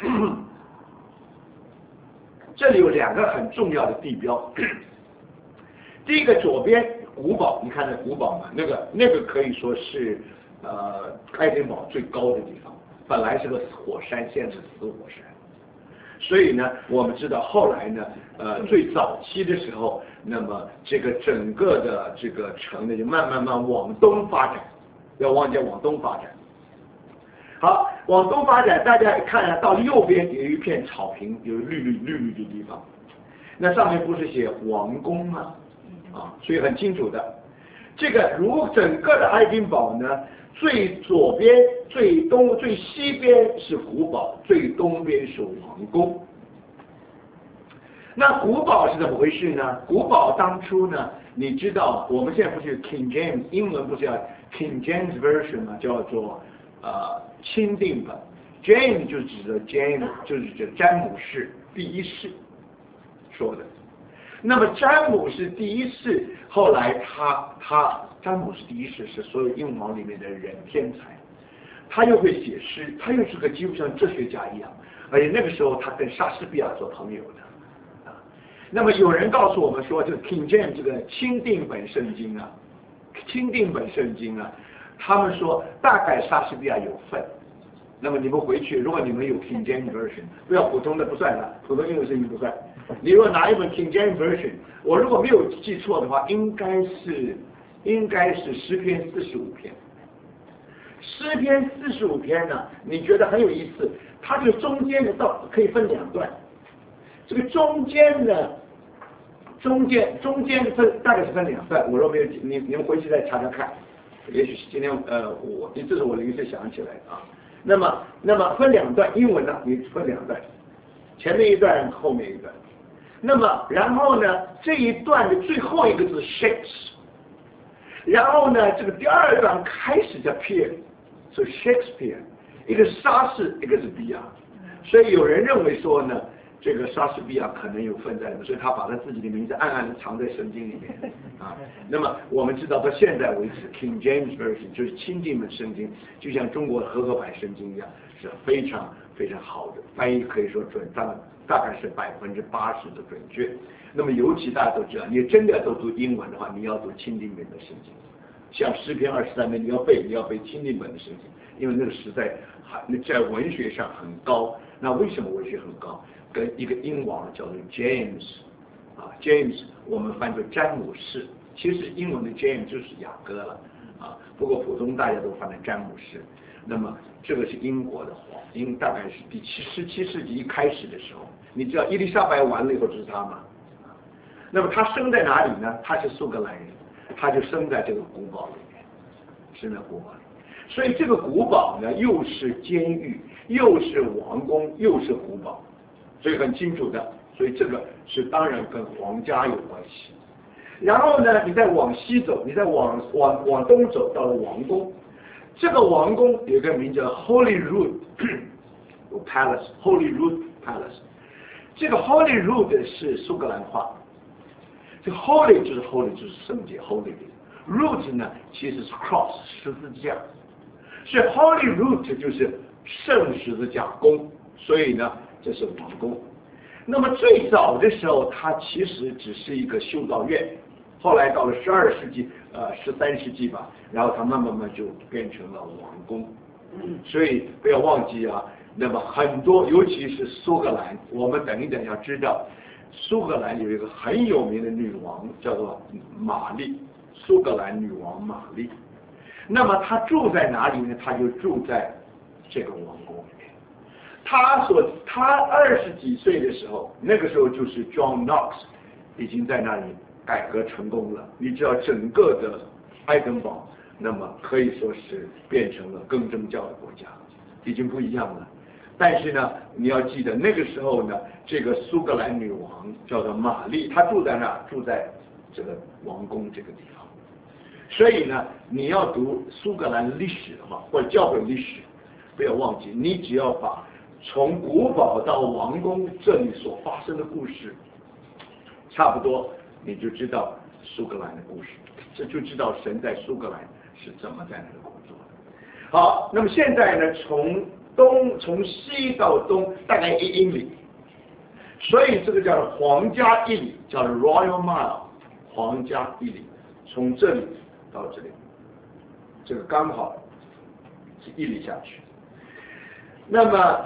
这里有2个很重要的地标，第一个左边古堡，你看那古堡嘛，那个可以说是爱丁堡最高的地方，本来是个火山，现在是死火山。所以呢，我们知道后来呢，最早期的时候，那么这个整个的这个城呢就慢慢往东发展，不要忘记往东发展。好，往东发展，大家看到右边有一片草坪，有绿的地方，那上面不是写王宫吗？啊，所以很清楚的。这个整个的爱丁堡呢，最左边、最东、最西边是古堡，最东边是王宫。那古堡是怎么回事呢？古堡当初呢，你知道我们现在不是 King James， 英文不是叫 King James Version 吗？叫做钦定本。James 就指的 James 就是指詹姆士第一世说的。那么詹姆士第一世后来詹姆士第一世是所有英王里面的人天才，他又会写诗，他又是个几乎像哲学家一样，而且那个时候他跟莎士比亚做朋友的。那么有人告诉我们说，这个 King James 这个钦定本圣经啊，他们说大概莎士比亚有份。那么你们回去，如果你们有 King James Version， 不要普通的不算了，普通英文圣经不算。你如果拿一本 King James Version， 我如果没有记错的话，应该是诗篇45篇。诗篇45篇呢，你觉得很有意思，它这个中间的可以分2段。这个中间大概是分2段，我若没有你们回去再查查看，也许今天这是我临时想起来的啊。那么分2段，英文呢你分2段，前面一段，后面一段。那么然后呢，这一段的最后一个字 Shakes， 然后呢这个第2段开始叫 Peer， 所以 Shakespeare， 一个莎士，一个是比亚，所以有人认为说呢，这个莎士比亚可能有份在里面，所以他把他自己的名字暗暗的藏在圣经里面啊。那么我们知道到现在为止 King James Version 就是钦定本圣经，就像中国和合版圣经一样，是非常非常好的翻译，可以说准当大概是80%的准确。那么尤其大家都知道，你真的都读英文的话，你要读钦定本的圣经，像诗篇23篇你要背钦定本的圣经，因为那个时代在文学上很高。那为什么文学很高？跟一个英王叫做 James 我们翻作詹姆士，其实英文的 James 就是雅各了啊，不过普通大家都翻成詹姆士。那么这个是英国的皇，大概是第17世纪一开始的时候，你知道伊丽莎白完了以后就是他吗？那么他生在哪里呢？他是苏格兰人，他就生在这个古堡里面，生在古堡里。所以这个古堡呢，又是监狱，又是王宫，又是古堡，所以很清楚的。所以这个是当然跟皇家有关系。然后呢，你再往西走，你再往东走，到了王宫。这个王宫有一个名叫 Holyrood Palace， 这个 Holyrood 是苏格兰话，这个 Holy 就是圣洁 Holy，root 呢其实是 cross 十字架，所以 Holyrood 就是圣十字架宫，所以呢这是王宫。那么最早的时候它其实只是一个修道院，后来到了12世纪13世纪吧，然后它慢慢就变成了王宫。所以不要忘记啊， 那么很多，尤其是苏格兰，我们等一等要知道，苏格兰有一个很有名的女王叫做玛丽，苏格兰女王玛丽。那么她住在哪里呢？她就住在这个王宫里面。她20几岁的时候，那个时候就是 John Knox 已经在那里改革成功了。你知道整个的爱丁堡，那么可以说是变成了更正教的国家，已经不一样了。但是呢，你要记得那个时候呢，这个苏格兰女王叫做玛丽，她住在那，住在这个王宫这个地方。所以呢，你要读苏格兰历史的话，或者教会历史，不要忘记，你只要把从古堡到王宫这里所发生的故事，差不多你就知道苏格兰的故事，这就知道神在苏格兰是怎么在那里工作的。好，那么现在呢，从西到东大概1英里，所以这个叫皇家1里，叫 Royal Mile， 皇家1里，从这里到这里，这个刚好是1里下去。那么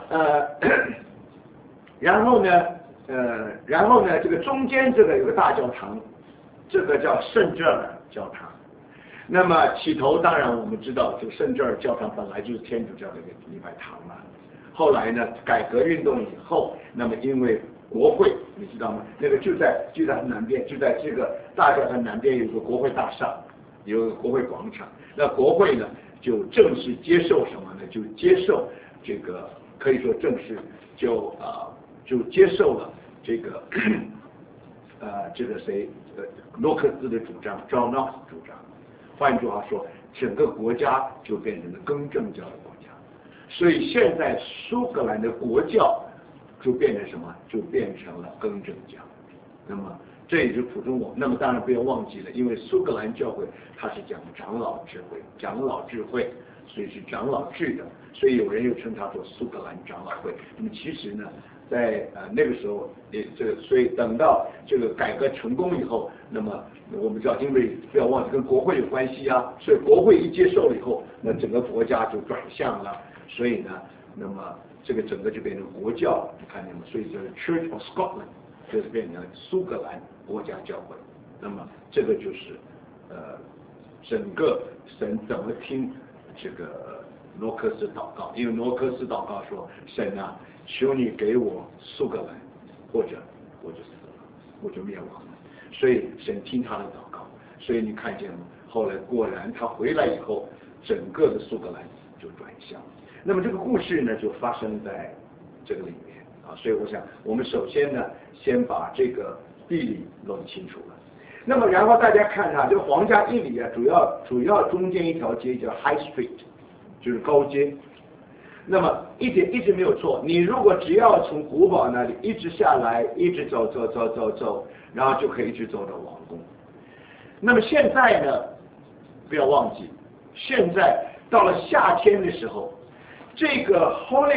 然后呢，这个中间这个有个大教堂，这个叫圣热尔教堂。那么起头当然我们知道，这个圣热尔教堂本来就是天主教的一个礼拜堂嘛。后来呢，改革运动以后，那么因为国会，你知道吗？那个就在南边，就在这个大教堂南边有个国会大厦，有个国会广场。那国会呢，就正式接受什么呢？就接受这个，可以说正式就接受了这个这个谁诺克斯的主张 ，John Knox 主张。换句话说，整个国家就变成了更正教的国家。所以现在苏格兰的国教就变成什么？就变成了更正教。那么这也是普通我。那么当然不要忘记了，因为苏格兰教会它是讲长老智慧，所以是长老制的，所以有人又称它做苏格兰长老会。那么其实呢，在那个时候，所以等到这个改革成功以后，那么我们知道，因为不要忘记跟国会有关系啊，所以国会一接受了以后，那整个国家就转向了，所以呢，那么这个整个就变成国教，你看见吗？所以就是 Church of Scotland 就是变成苏格兰国家教会。那么这个就是整个神怎么听这个诺克斯祷告，因为诺克斯祷告说，神啊，求你给我苏格兰，或者我就死了，我就灭亡了。所以神听他的祷告，所以你看见吗？后来果然他回来以后，整个的苏格兰就转向。那么这个故事呢，就发生在这个里面啊。所以我想，我们首先呢，先把这个地理弄清楚了。那么然后大家看这个皇家1里啊，主要中间一条街叫 High Street， 就是高街。那么一直没有错，你如果只要从古堡那里一直下来，一直走，然后就可以一直走到王宫。那么现在呢，不要忘记，现在到了夏天的时候，这个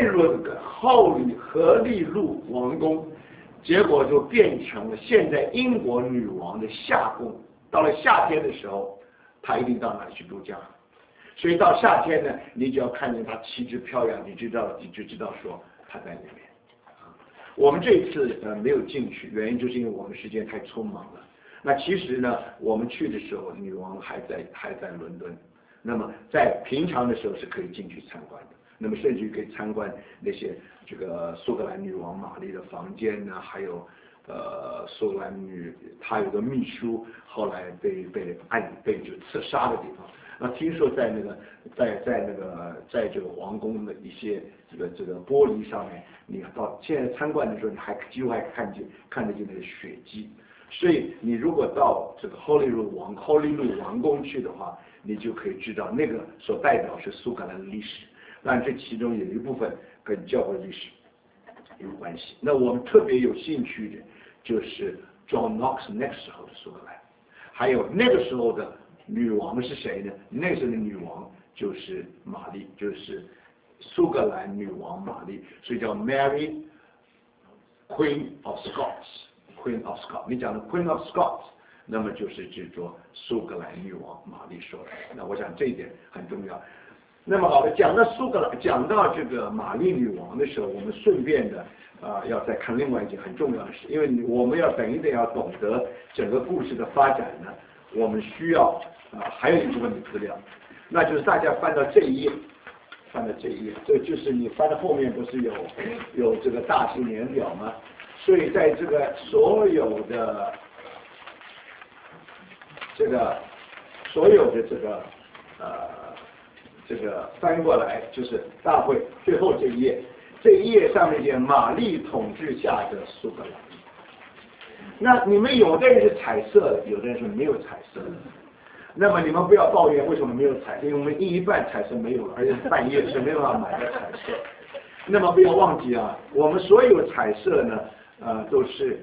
Holyrood 荷利路王宫，结果就变成了现在英国女王的夏宫。到了夏天的时候，她一定到那里去度假。所以到夏天呢，你只要看见她旗帜飘扬，你就知道说她在里面。我们这一次没有进去，原因就是因为我们时间太匆忙了。那其实呢，我们去的时候，女王还在伦敦。那么在平常的时候是可以进去参观的。那么甚至于可以参观那些这个苏格兰女王玛丽的房间呢，还有苏格兰她有个秘书后来被就刺杀的地方。那听说在这个皇宫的一些这个玻璃上面，你到现在参观的时候，你几乎还看得见那个血迹。所以你如果到这个 Holyrood 王宫去的话，你就可以知道那个所代表是苏格兰的历史。但这其中有一部分跟教会历史有关系。那我们特别有兴趣的就是 John Knox 那个时候的苏格兰，还有那个时候的女王是谁呢？那个时候的女王就是玛丽，就是苏格兰女王玛丽，所以叫 Mary Queen of Scots。Queen of Scots， 你讲的 Queen of Scots， 那么就是指着苏格兰女王玛丽说的。那我想这一点很重要。 那么好的，讲到苏格兰，讲到这个玛丽女王的时候，我们顺便的要再看另外一件很重要的事，因为我们要等一等要懂得整个故事的发展呢，我们需要还有一部分的资料，那就是大家翻到这一页。翻到这一页，这就是你翻到后面不是有这个大型年表吗？所以在这个所有的这个翻过来，就是大会最后这一页，这一页上面写玛丽统治下的苏格兰。那你们有的人是彩色的，有的人是没有彩色的。那么你们不要抱怨为什么没有彩色，因为我们一半彩色没有了，而且半夜是没有办法买到彩色。那么不要忘记啊，我们所有彩色呢，都是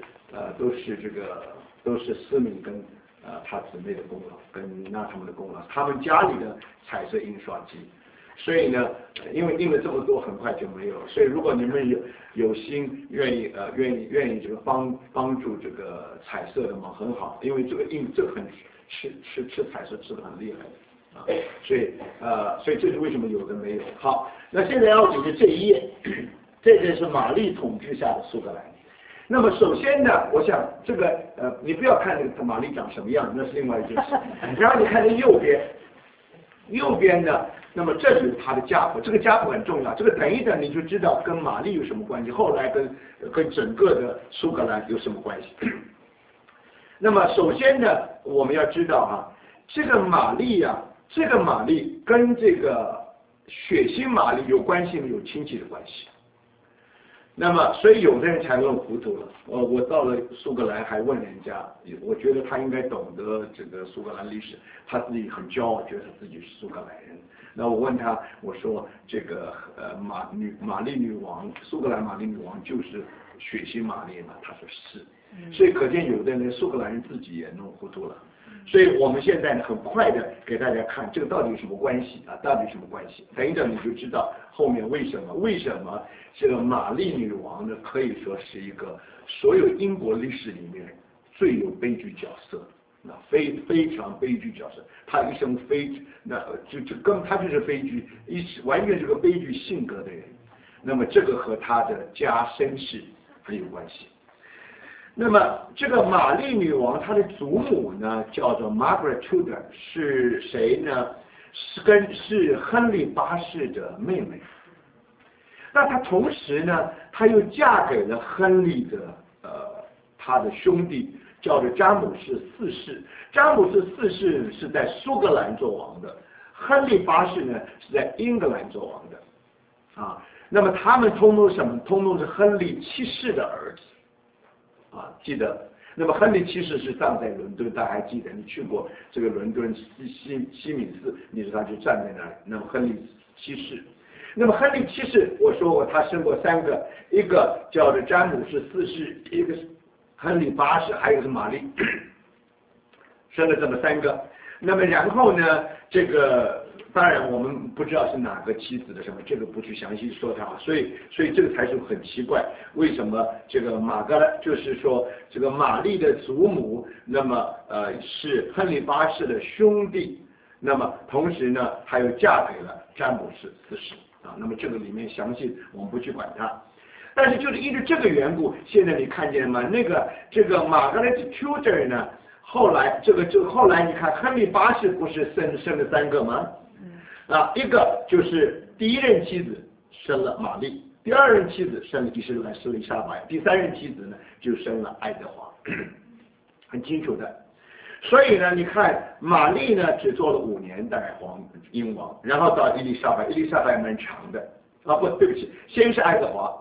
思敏跟他姊妹的功劳，跟那他们的功劳，他们家里的彩色印刷机。所以呢，因为印了这么多，很快就没有了。所以如果你们有心愿意这个帮助这个彩色的嘛，很好，因为这个很吃彩色吃的很厉害的啊，所以这是为什么有的没有。好，那现在要讲的这一页，这个是玛丽统治下的苏格兰。那么首先呢，我想这个你不要看这个玛丽长什么样，那是另外一件事。然后你看这右边呢，那么这就是他的家谱，这个家谱很重要，这个等一等你就知道跟玛丽有什么关系，后来跟整个的苏格兰有什么关系。那么首先呢，我们要知道啊，这个玛丽跟这个血腥玛丽有关系，有亲戚的关系。那么所以有的人才弄糊涂了。我到了苏格兰还问人家，我觉得他应该懂得这个苏格兰历史，他自己很骄傲，觉得自己是苏格兰人。那我问他，我说这个玛丽女王，苏格兰玛丽女王就是血腥玛丽嘛？他说是。所以可见有的人苏格兰人自己也弄糊涂了。所以我们现在呢，很快的给大家看这个到底有什么关系啊？到底有什么关系？等一等你就知道后面为什么这个玛丽女王呢，可以说是一个所有英国历史里面最有悲剧角色，非常悲剧角色。她一生她就是悲剧，完全是个悲剧性格的人。那么这个和她的家身世很有关系。那么这个玛丽女王她的祖母呢叫做 Margaret Tudor， 是谁呢？是亨利八世的妹妹。那她同时呢，她又嫁给了亨利的他的兄弟，叫做詹姆士四世。詹姆士四世是在苏格兰做王的，亨利八世呢是在英格兰做王的啊。那么他们通通是亨利七世的儿子。记得，那么亨利七世是葬在伦敦，大家还记得？你去过这个伦敦西敏寺，你知道他就站在那里。那么亨利七世，那么亨利七世，我说过他生过3个，一个叫做詹姆士4世，一个是亨利8世，还有一个是玛丽，生了这么3个。那么然后呢，这个当然我们不知道是哪个妻子的什么，这个不去详细说它，所以这个才是很奇怪，为什么这个就是说这个玛丽的祖母，那么是亨利8世的兄弟，那么同时呢还有嫁给了詹姆士4世啊，那么这个里面详细我们不去管它。但是就是因为这个缘故，现在你看见了吗？这个Margaret Tudor呢，后来后来你看亨利8世不是生了3个吗？一个就是第一任妻子生了玛丽，第二任妻子生了伊丽莎白，第三任妻子呢就生了爱德华，很清楚的。所以呢，你看玛丽呢只做了5年代英王，然后到伊丽莎白蛮长的对不起，先是爱德华，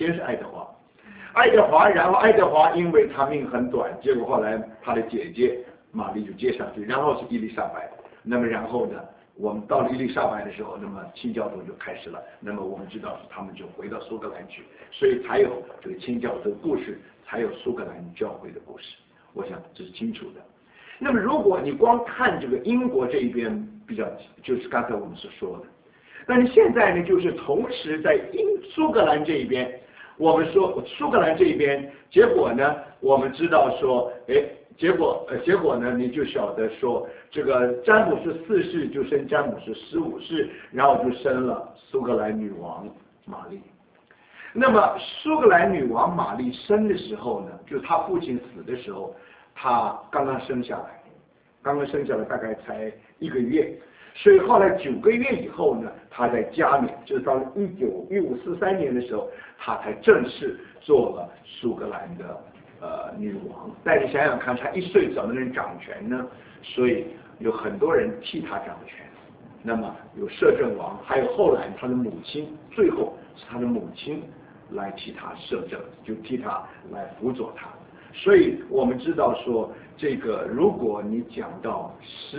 然后爱德华因为他命很短，结果后来他的姐姐玛丽就接上去，然后是伊丽莎白，那么然后呢？我们到了伊丽莎白的时候，那么清教徒就开始了。那么我们知道是他们就回到苏格兰去，所以才有这个清教徒的故事，才有苏格兰教会的故事。我想这是清楚的。那么如果你光看这个英国这一边比较，就是刚才我们所说的，但是现在呢，就是同时在苏格兰这一边，我们说苏格兰这一边，结果呢，我们知道说， 结果呢，你就晓得说，这个詹姆士4世就生詹姆士15世，然后就生了苏格兰女王玛丽。那么苏格兰女王玛丽生的时候呢，就是她父亲死的时候，她刚刚生下来大概才1个月，所以后来9个月以后呢，她才加冕，就是到1543年的时候，她才正式做了苏格兰的女王。但是想想看，她1岁怎么能掌权呢？所以有很多人替她掌权。那么有摄政王，还有后来她的母亲，最后是她的母亲来替他摄政，就替他来辅佐他。所以我们知道说，这个如果你讲到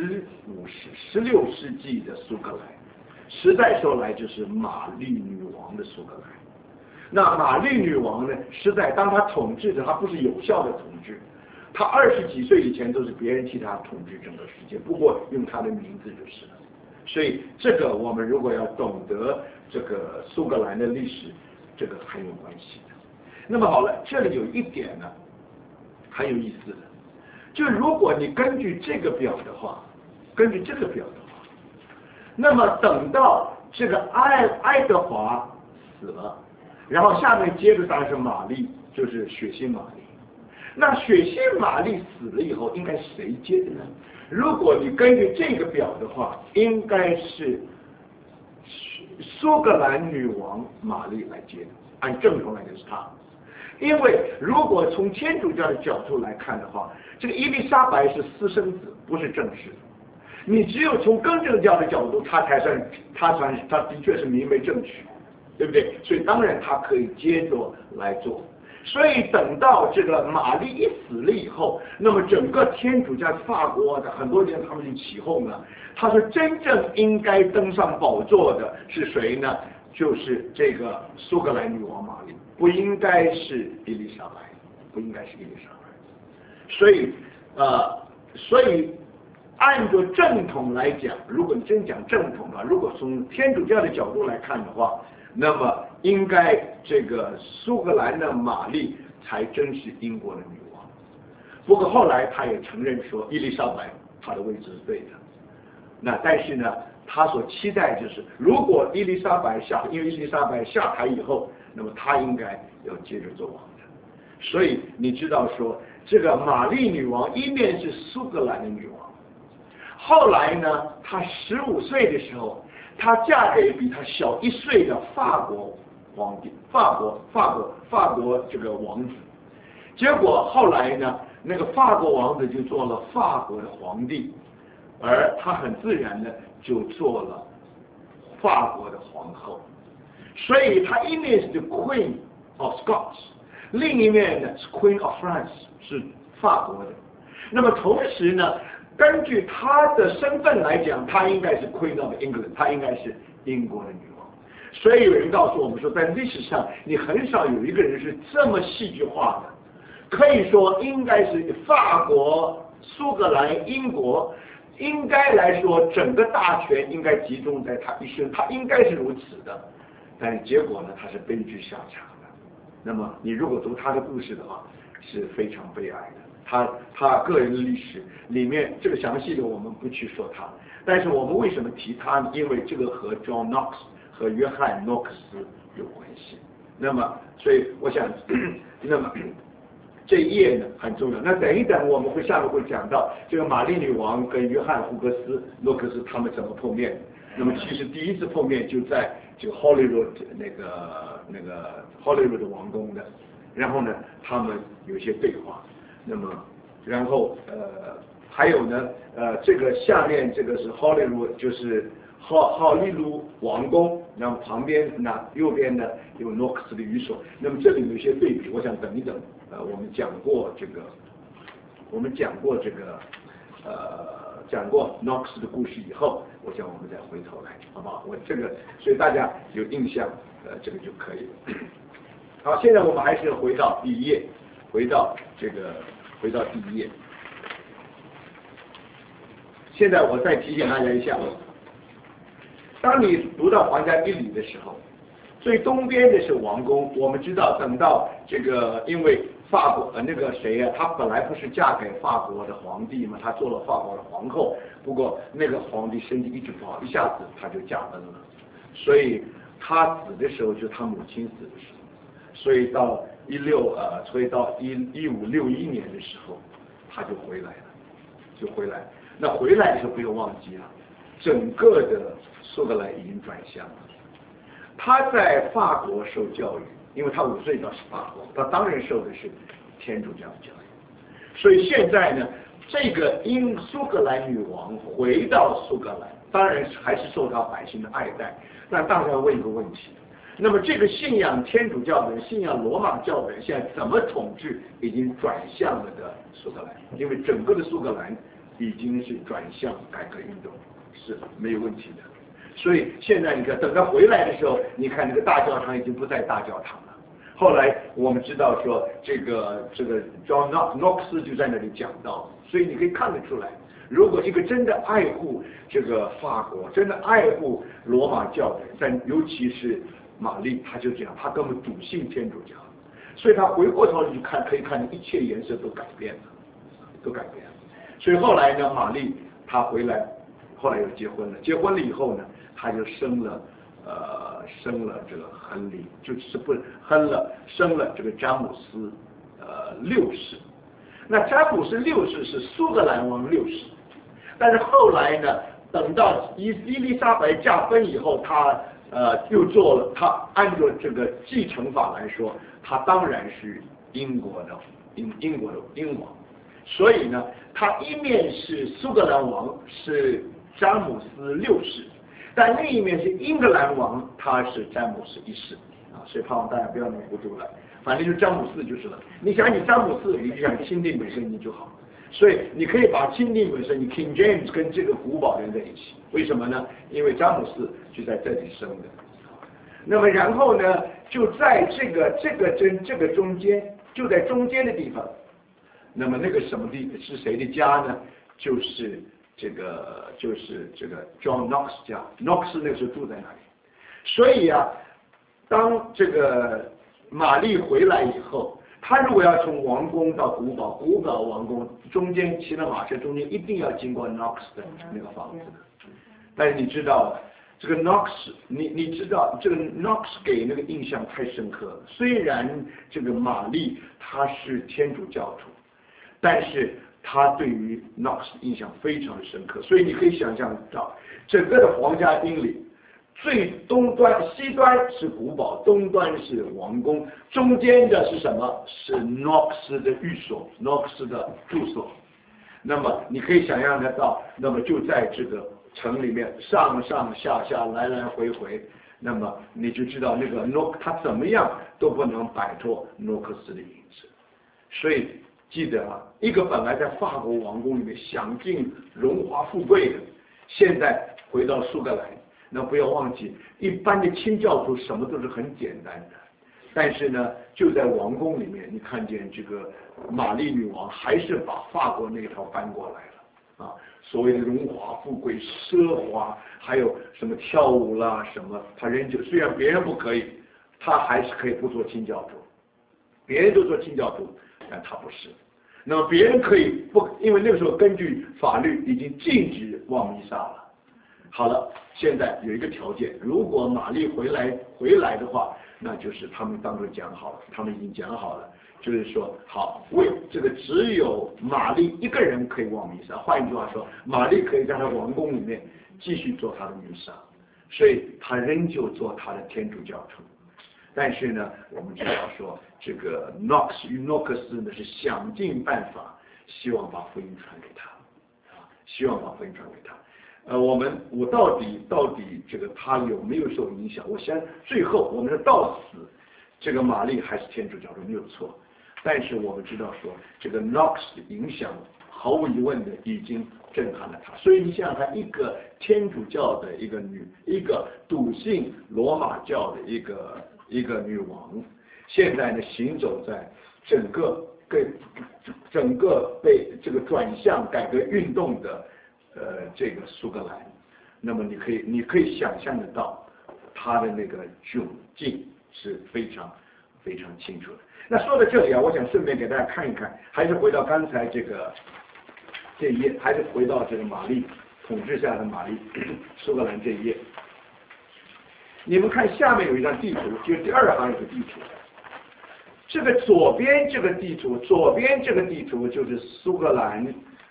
16世纪的苏格兰，实在说来就是玛丽女王的苏格兰。那玛丽女王呢，实在当她统治的，她不是有效的统治，她20几岁以前都是别人替她统治整个世界，不过用她的名字就是了。所以这个我们如果要懂得这个苏格兰的历史，这个很有关系的。那么好了，这里有一点呢很有意思的，就如果你根据这个表的话，那么等到这个爱德华死了，然后下面接着当然是玛丽，就是血腥玛丽。那血腥玛丽死了以后，应该谁接的呢？如果你根据这个表的话，应该是苏格兰女王玛丽来接的，按正统来讲是她。因为如果从天主教的角度来看的话，这个伊丽莎白是私生子，不是正室。你只有从更正教的角度，她的确是明媒正娶，对不对？所以当然她可以接着来做。所以等到这个玛丽一死了以后，那么整个天主教法国的很多人他们就起哄了，他说真正应该登上宝座的是谁呢？就是这个苏格兰女王玛丽，不应该是伊丽莎白。所以按照正统来讲，如果你真讲正统了，如果从天主教的角度来看的话，那么应该这个苏格兰的玛丽才真是英国的女王。不过后来他也承认说伊丽莎白她的位置是对的。那但是呢，他所期待就是，如果伊丽莎白因为伊丽莎白下台以后，那么他应该要接着做王的。所以你知道说，这个玛丽女王一面是苏格兰的女王，后来呢，她15岁的时候，她嫁给比她小1岁的法国皇帝，法国这个王子。结果后来呢，那个法国王子就做了法国的皇帝，而她很自然的就做了法国的皇后。所以她一面是 Queen of Scots， 另一面呢是 Queen of France， 是法国的。那么同时呢，根据她的身份来讲，她应该是 Queen of England， 她应该是英国的女王。所以有人告诉我们说，在历史上你很少有一个人是这么戏剧化的，可以说应该是法国、苏格兰、英国，应该来说整个大权应该集中在他一身，他应该是如此的。但结果呢，他是悲剧下场的。那么你如果读他的故事的话，是非常悲哀的。他个人的历史里面，这个详细的我们不去说他，但是我们为什么提他呢？因为这个和 John Knox 和约翰诺克斯有关系。那么所以我想那么这一页呢很重要。那等一等我们下面会讲到这个玛丽女王跟约翰胡格斯诺克斯他们怎么碰面。那么其实第一次碰面就在这个 Holyrood 那个 Holyrood 的王宫的，然后呢他们有一些对话。那么然后还有呢这个下面这个是 Holyrood， 就是好利路王宫，然后旁边呢右边呢有诺克斯的寓所。那么这里有一些对比，我想等一等我们讲过诺克斯的故事以后，我想我们再回头来，好不好？我这个所以大家有印象这个就可以了。好，现在我们还是回到第一页，回到第一页。现在我再提醒大家一下，当你读到皇家地理的时候，最东边的是王宫。我们知道，等到这个因为法国那个谁呀、她本来不是嫁给法国的皇帝嘛，她做了法国的皇后，不过那个皇帝身体一直不好，一下子她就驾崩了，所以她死的时候就是她母亲死的时候，所以到1561年的时候，她就回来了，那回来的时候不用忘记了，整个的苏格兰已经转向了。他在法国受教育，因为他5岁到18国，他当然受的是天主教教育。所以现在呢，这个苏格兰女王回到苏格兰，当然还是受到百姓的爱戴。但当然要问一个问题：那么这个信仰天主教的人、信仰罗马教的人，现在怎么统治已经转向了的苏格兰？因为整个的苏格兰已经是转向改革运动，是没有问题的。所以现在你看，等他回来的时候，你看这个大教堂已经不在大教堂了。后来我们知道说，这个 John Knox 就在那里讲到，所以你可以看得出来，如果一个真的爱护这个法国，真的爱护罗马教的人，但尤其是玛丽，他就这样，他根本笃信天主教，所以他回过头来去看，可以看见一切颜色都改变了。所以后来呢，玛丽她回来，后来又结婚了。结婚了以后呢，她就生了这个亨利，就是不生了这个詹姆斯6世。那詹姆斯6世是苏格兰王6世，但是后来呢，等到伊丽莎白驾崩以后，他又做了，他按照这个继承法来说，他当然是英国的英王。所以呢，他一面是苏格兰王，是詹姆斯6世，但另一面是英格兰王，他是詹姆斯1世啊，所以盼望大家不要弄糊涂了，反正就詹姆斯就是了。你想詹姆斯，你就想钦定本身你就好，所以你可以把钦定本身，你 King James 跟这个古堡连在一起，为什么呢？因为詹姆斯就在这里生的。那么然后呢，就在这个中间，就在中间的地方。那么那个什么地是谁的家呢？就是这个 John Knox 家 ，Knox 那个时候住在那里。所以啊，当这个玛丽回来以后，她如果要从王宫到古堡王宫中间骑了马车，中间一定要经过 Knox 的那个房子。但是你知道这个 Knox， 你知道这个 Knox 给那个印象太深刻了。虽然这个玛丽她是天主教徒，但是他对于 Knox 印象非常深刻，所以你可以想象到，整个的皇家厅里，最西端是古堡，东端是王宫，中间的是什么？是 Knox 的寓所 ，Knox 的住所。那么你可以想象得到，那么就在这个城里面上上下下来来回回，那么你就知道那个 Knox 他怎么样都不能摆脱诺克斯的影子，所以。记得啊，一个本来在法国王宫里面享尽荣华富贵的，现在回到苏格兰，那不要忘记，一般的清教徒什么都是很简单的，但是呢，就在王宫里面，你看见这个玛丽女王还是把法国那套搬过来了啊，所谓的荣华富贵、奢华，还有什么跳舞啦什么，她仍旧虽然别人不可以，她还是可以不做清教徒，别人都做清教徒，但她不是。那么别人可以不，因为那个时候根据法律已经禁止望弥撒了。好了，现在有一个条件，如果玛丽回来的话，那就是他们当中讲好了，他们已经讲好了，就是说好，为这个只有玛丽一个人可以望弥撒。换一句话说，玛丽可以在她王宫里面继续做她的弥撒，所以她仍旧做她的天主教徒。但是呢，我们知道说，这个 Knox 与诺克斯呢是想尽办法，希望把福音传给他，希望把福音传给他。我到底这个他有没有受影响？我想最后我们的到死，这个玛丽还是天主教徒没有错。但是我们知道说，这个 Knox 的影响毫无疑问的已经震撼了他。所以你想想看，一个天主教的一个笃信罗马教的一个女王，现在呢行走在整个被这个转向改革运动的这个苏格兰，那么你可以想象得到她的那个窘境是非常非常清楚的。那说到这里啊，我想顺便给大家看一看，还是回到刚才这一页，还是回到这个玛丽统治下的玛丽苏格兰这一页。你们看下面有一张地图，就第二行有个地图。这个左边这个地图就是苏格兰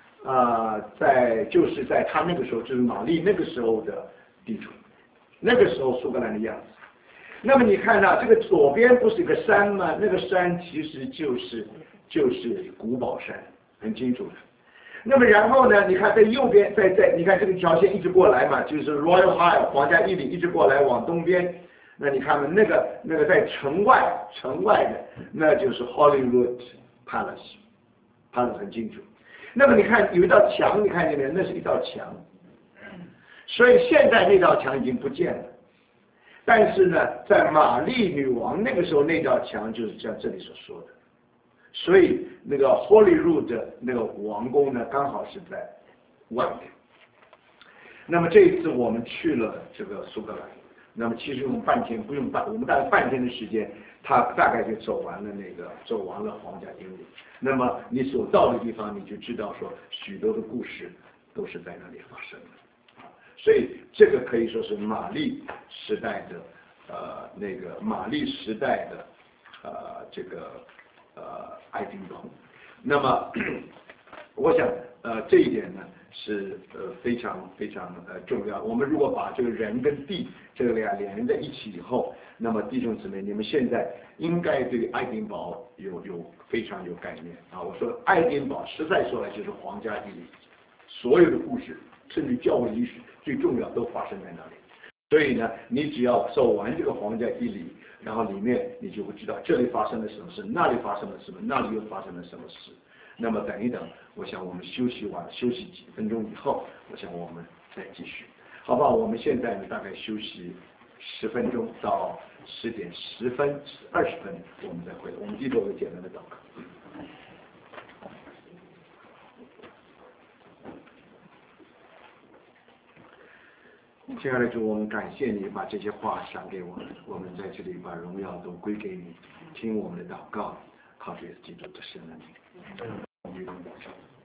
就是在他那个时候，就是玛丽那个时候的地图，那个时候苏格兰的样子。那么你看到这个左边不是一个山吗？那个山其实就是古堡山，很清楚的。那么然后呢，你看在右边，你看这个条线一直过来嘛，就是 Royal High 皇家一里一直过来往东边。那你看嘛，那个在城外的，那就是 Holyrood Palace 很清楚。那么你看有一道墙，你看见没有？那是一道墙。所以现在那道墙已经不见了。但是呢，在玛丽女王那个时候，那道墙就是像这里所说的。所以那个 Holyrood 的那个王宫呢，刚好是在外面。那么这一次我们去了这个苏格兰。那么其实用半天不用我们大概半天的时间，他大概就走完了皇家英里。那么你所到的地方，你就知道说许多的故事都是在那里发生的。所以这个可以说是玛丽时代的爱丁堡。那么我想这一点呢是非常重要。我们如果把这个人跟地这个连在一起以后，那么弟兄姊妹，你们现在应该对爱丁堡非常有概念啊。我说爱丁堡实在说来就是皇家地理，所有的故事甚至教会历史最重要都发生在那里。所以呢，你只要走完这个皇家地理，然后里面你就会知道这里发生了什么事，那里发生了什么，那里又发生了什么事。那么等一等，我想我们休息几分钟以后，我想我们再继续，好不好？我们现在呢大概休息10分钟到10点20分，我们再回来。我们低头有个简单的祷告。亲爱的主，我们感谢你把这些话赏给我们，我们在这里把荣耀都归给你，听我们的祷告，靠着基督的圣名。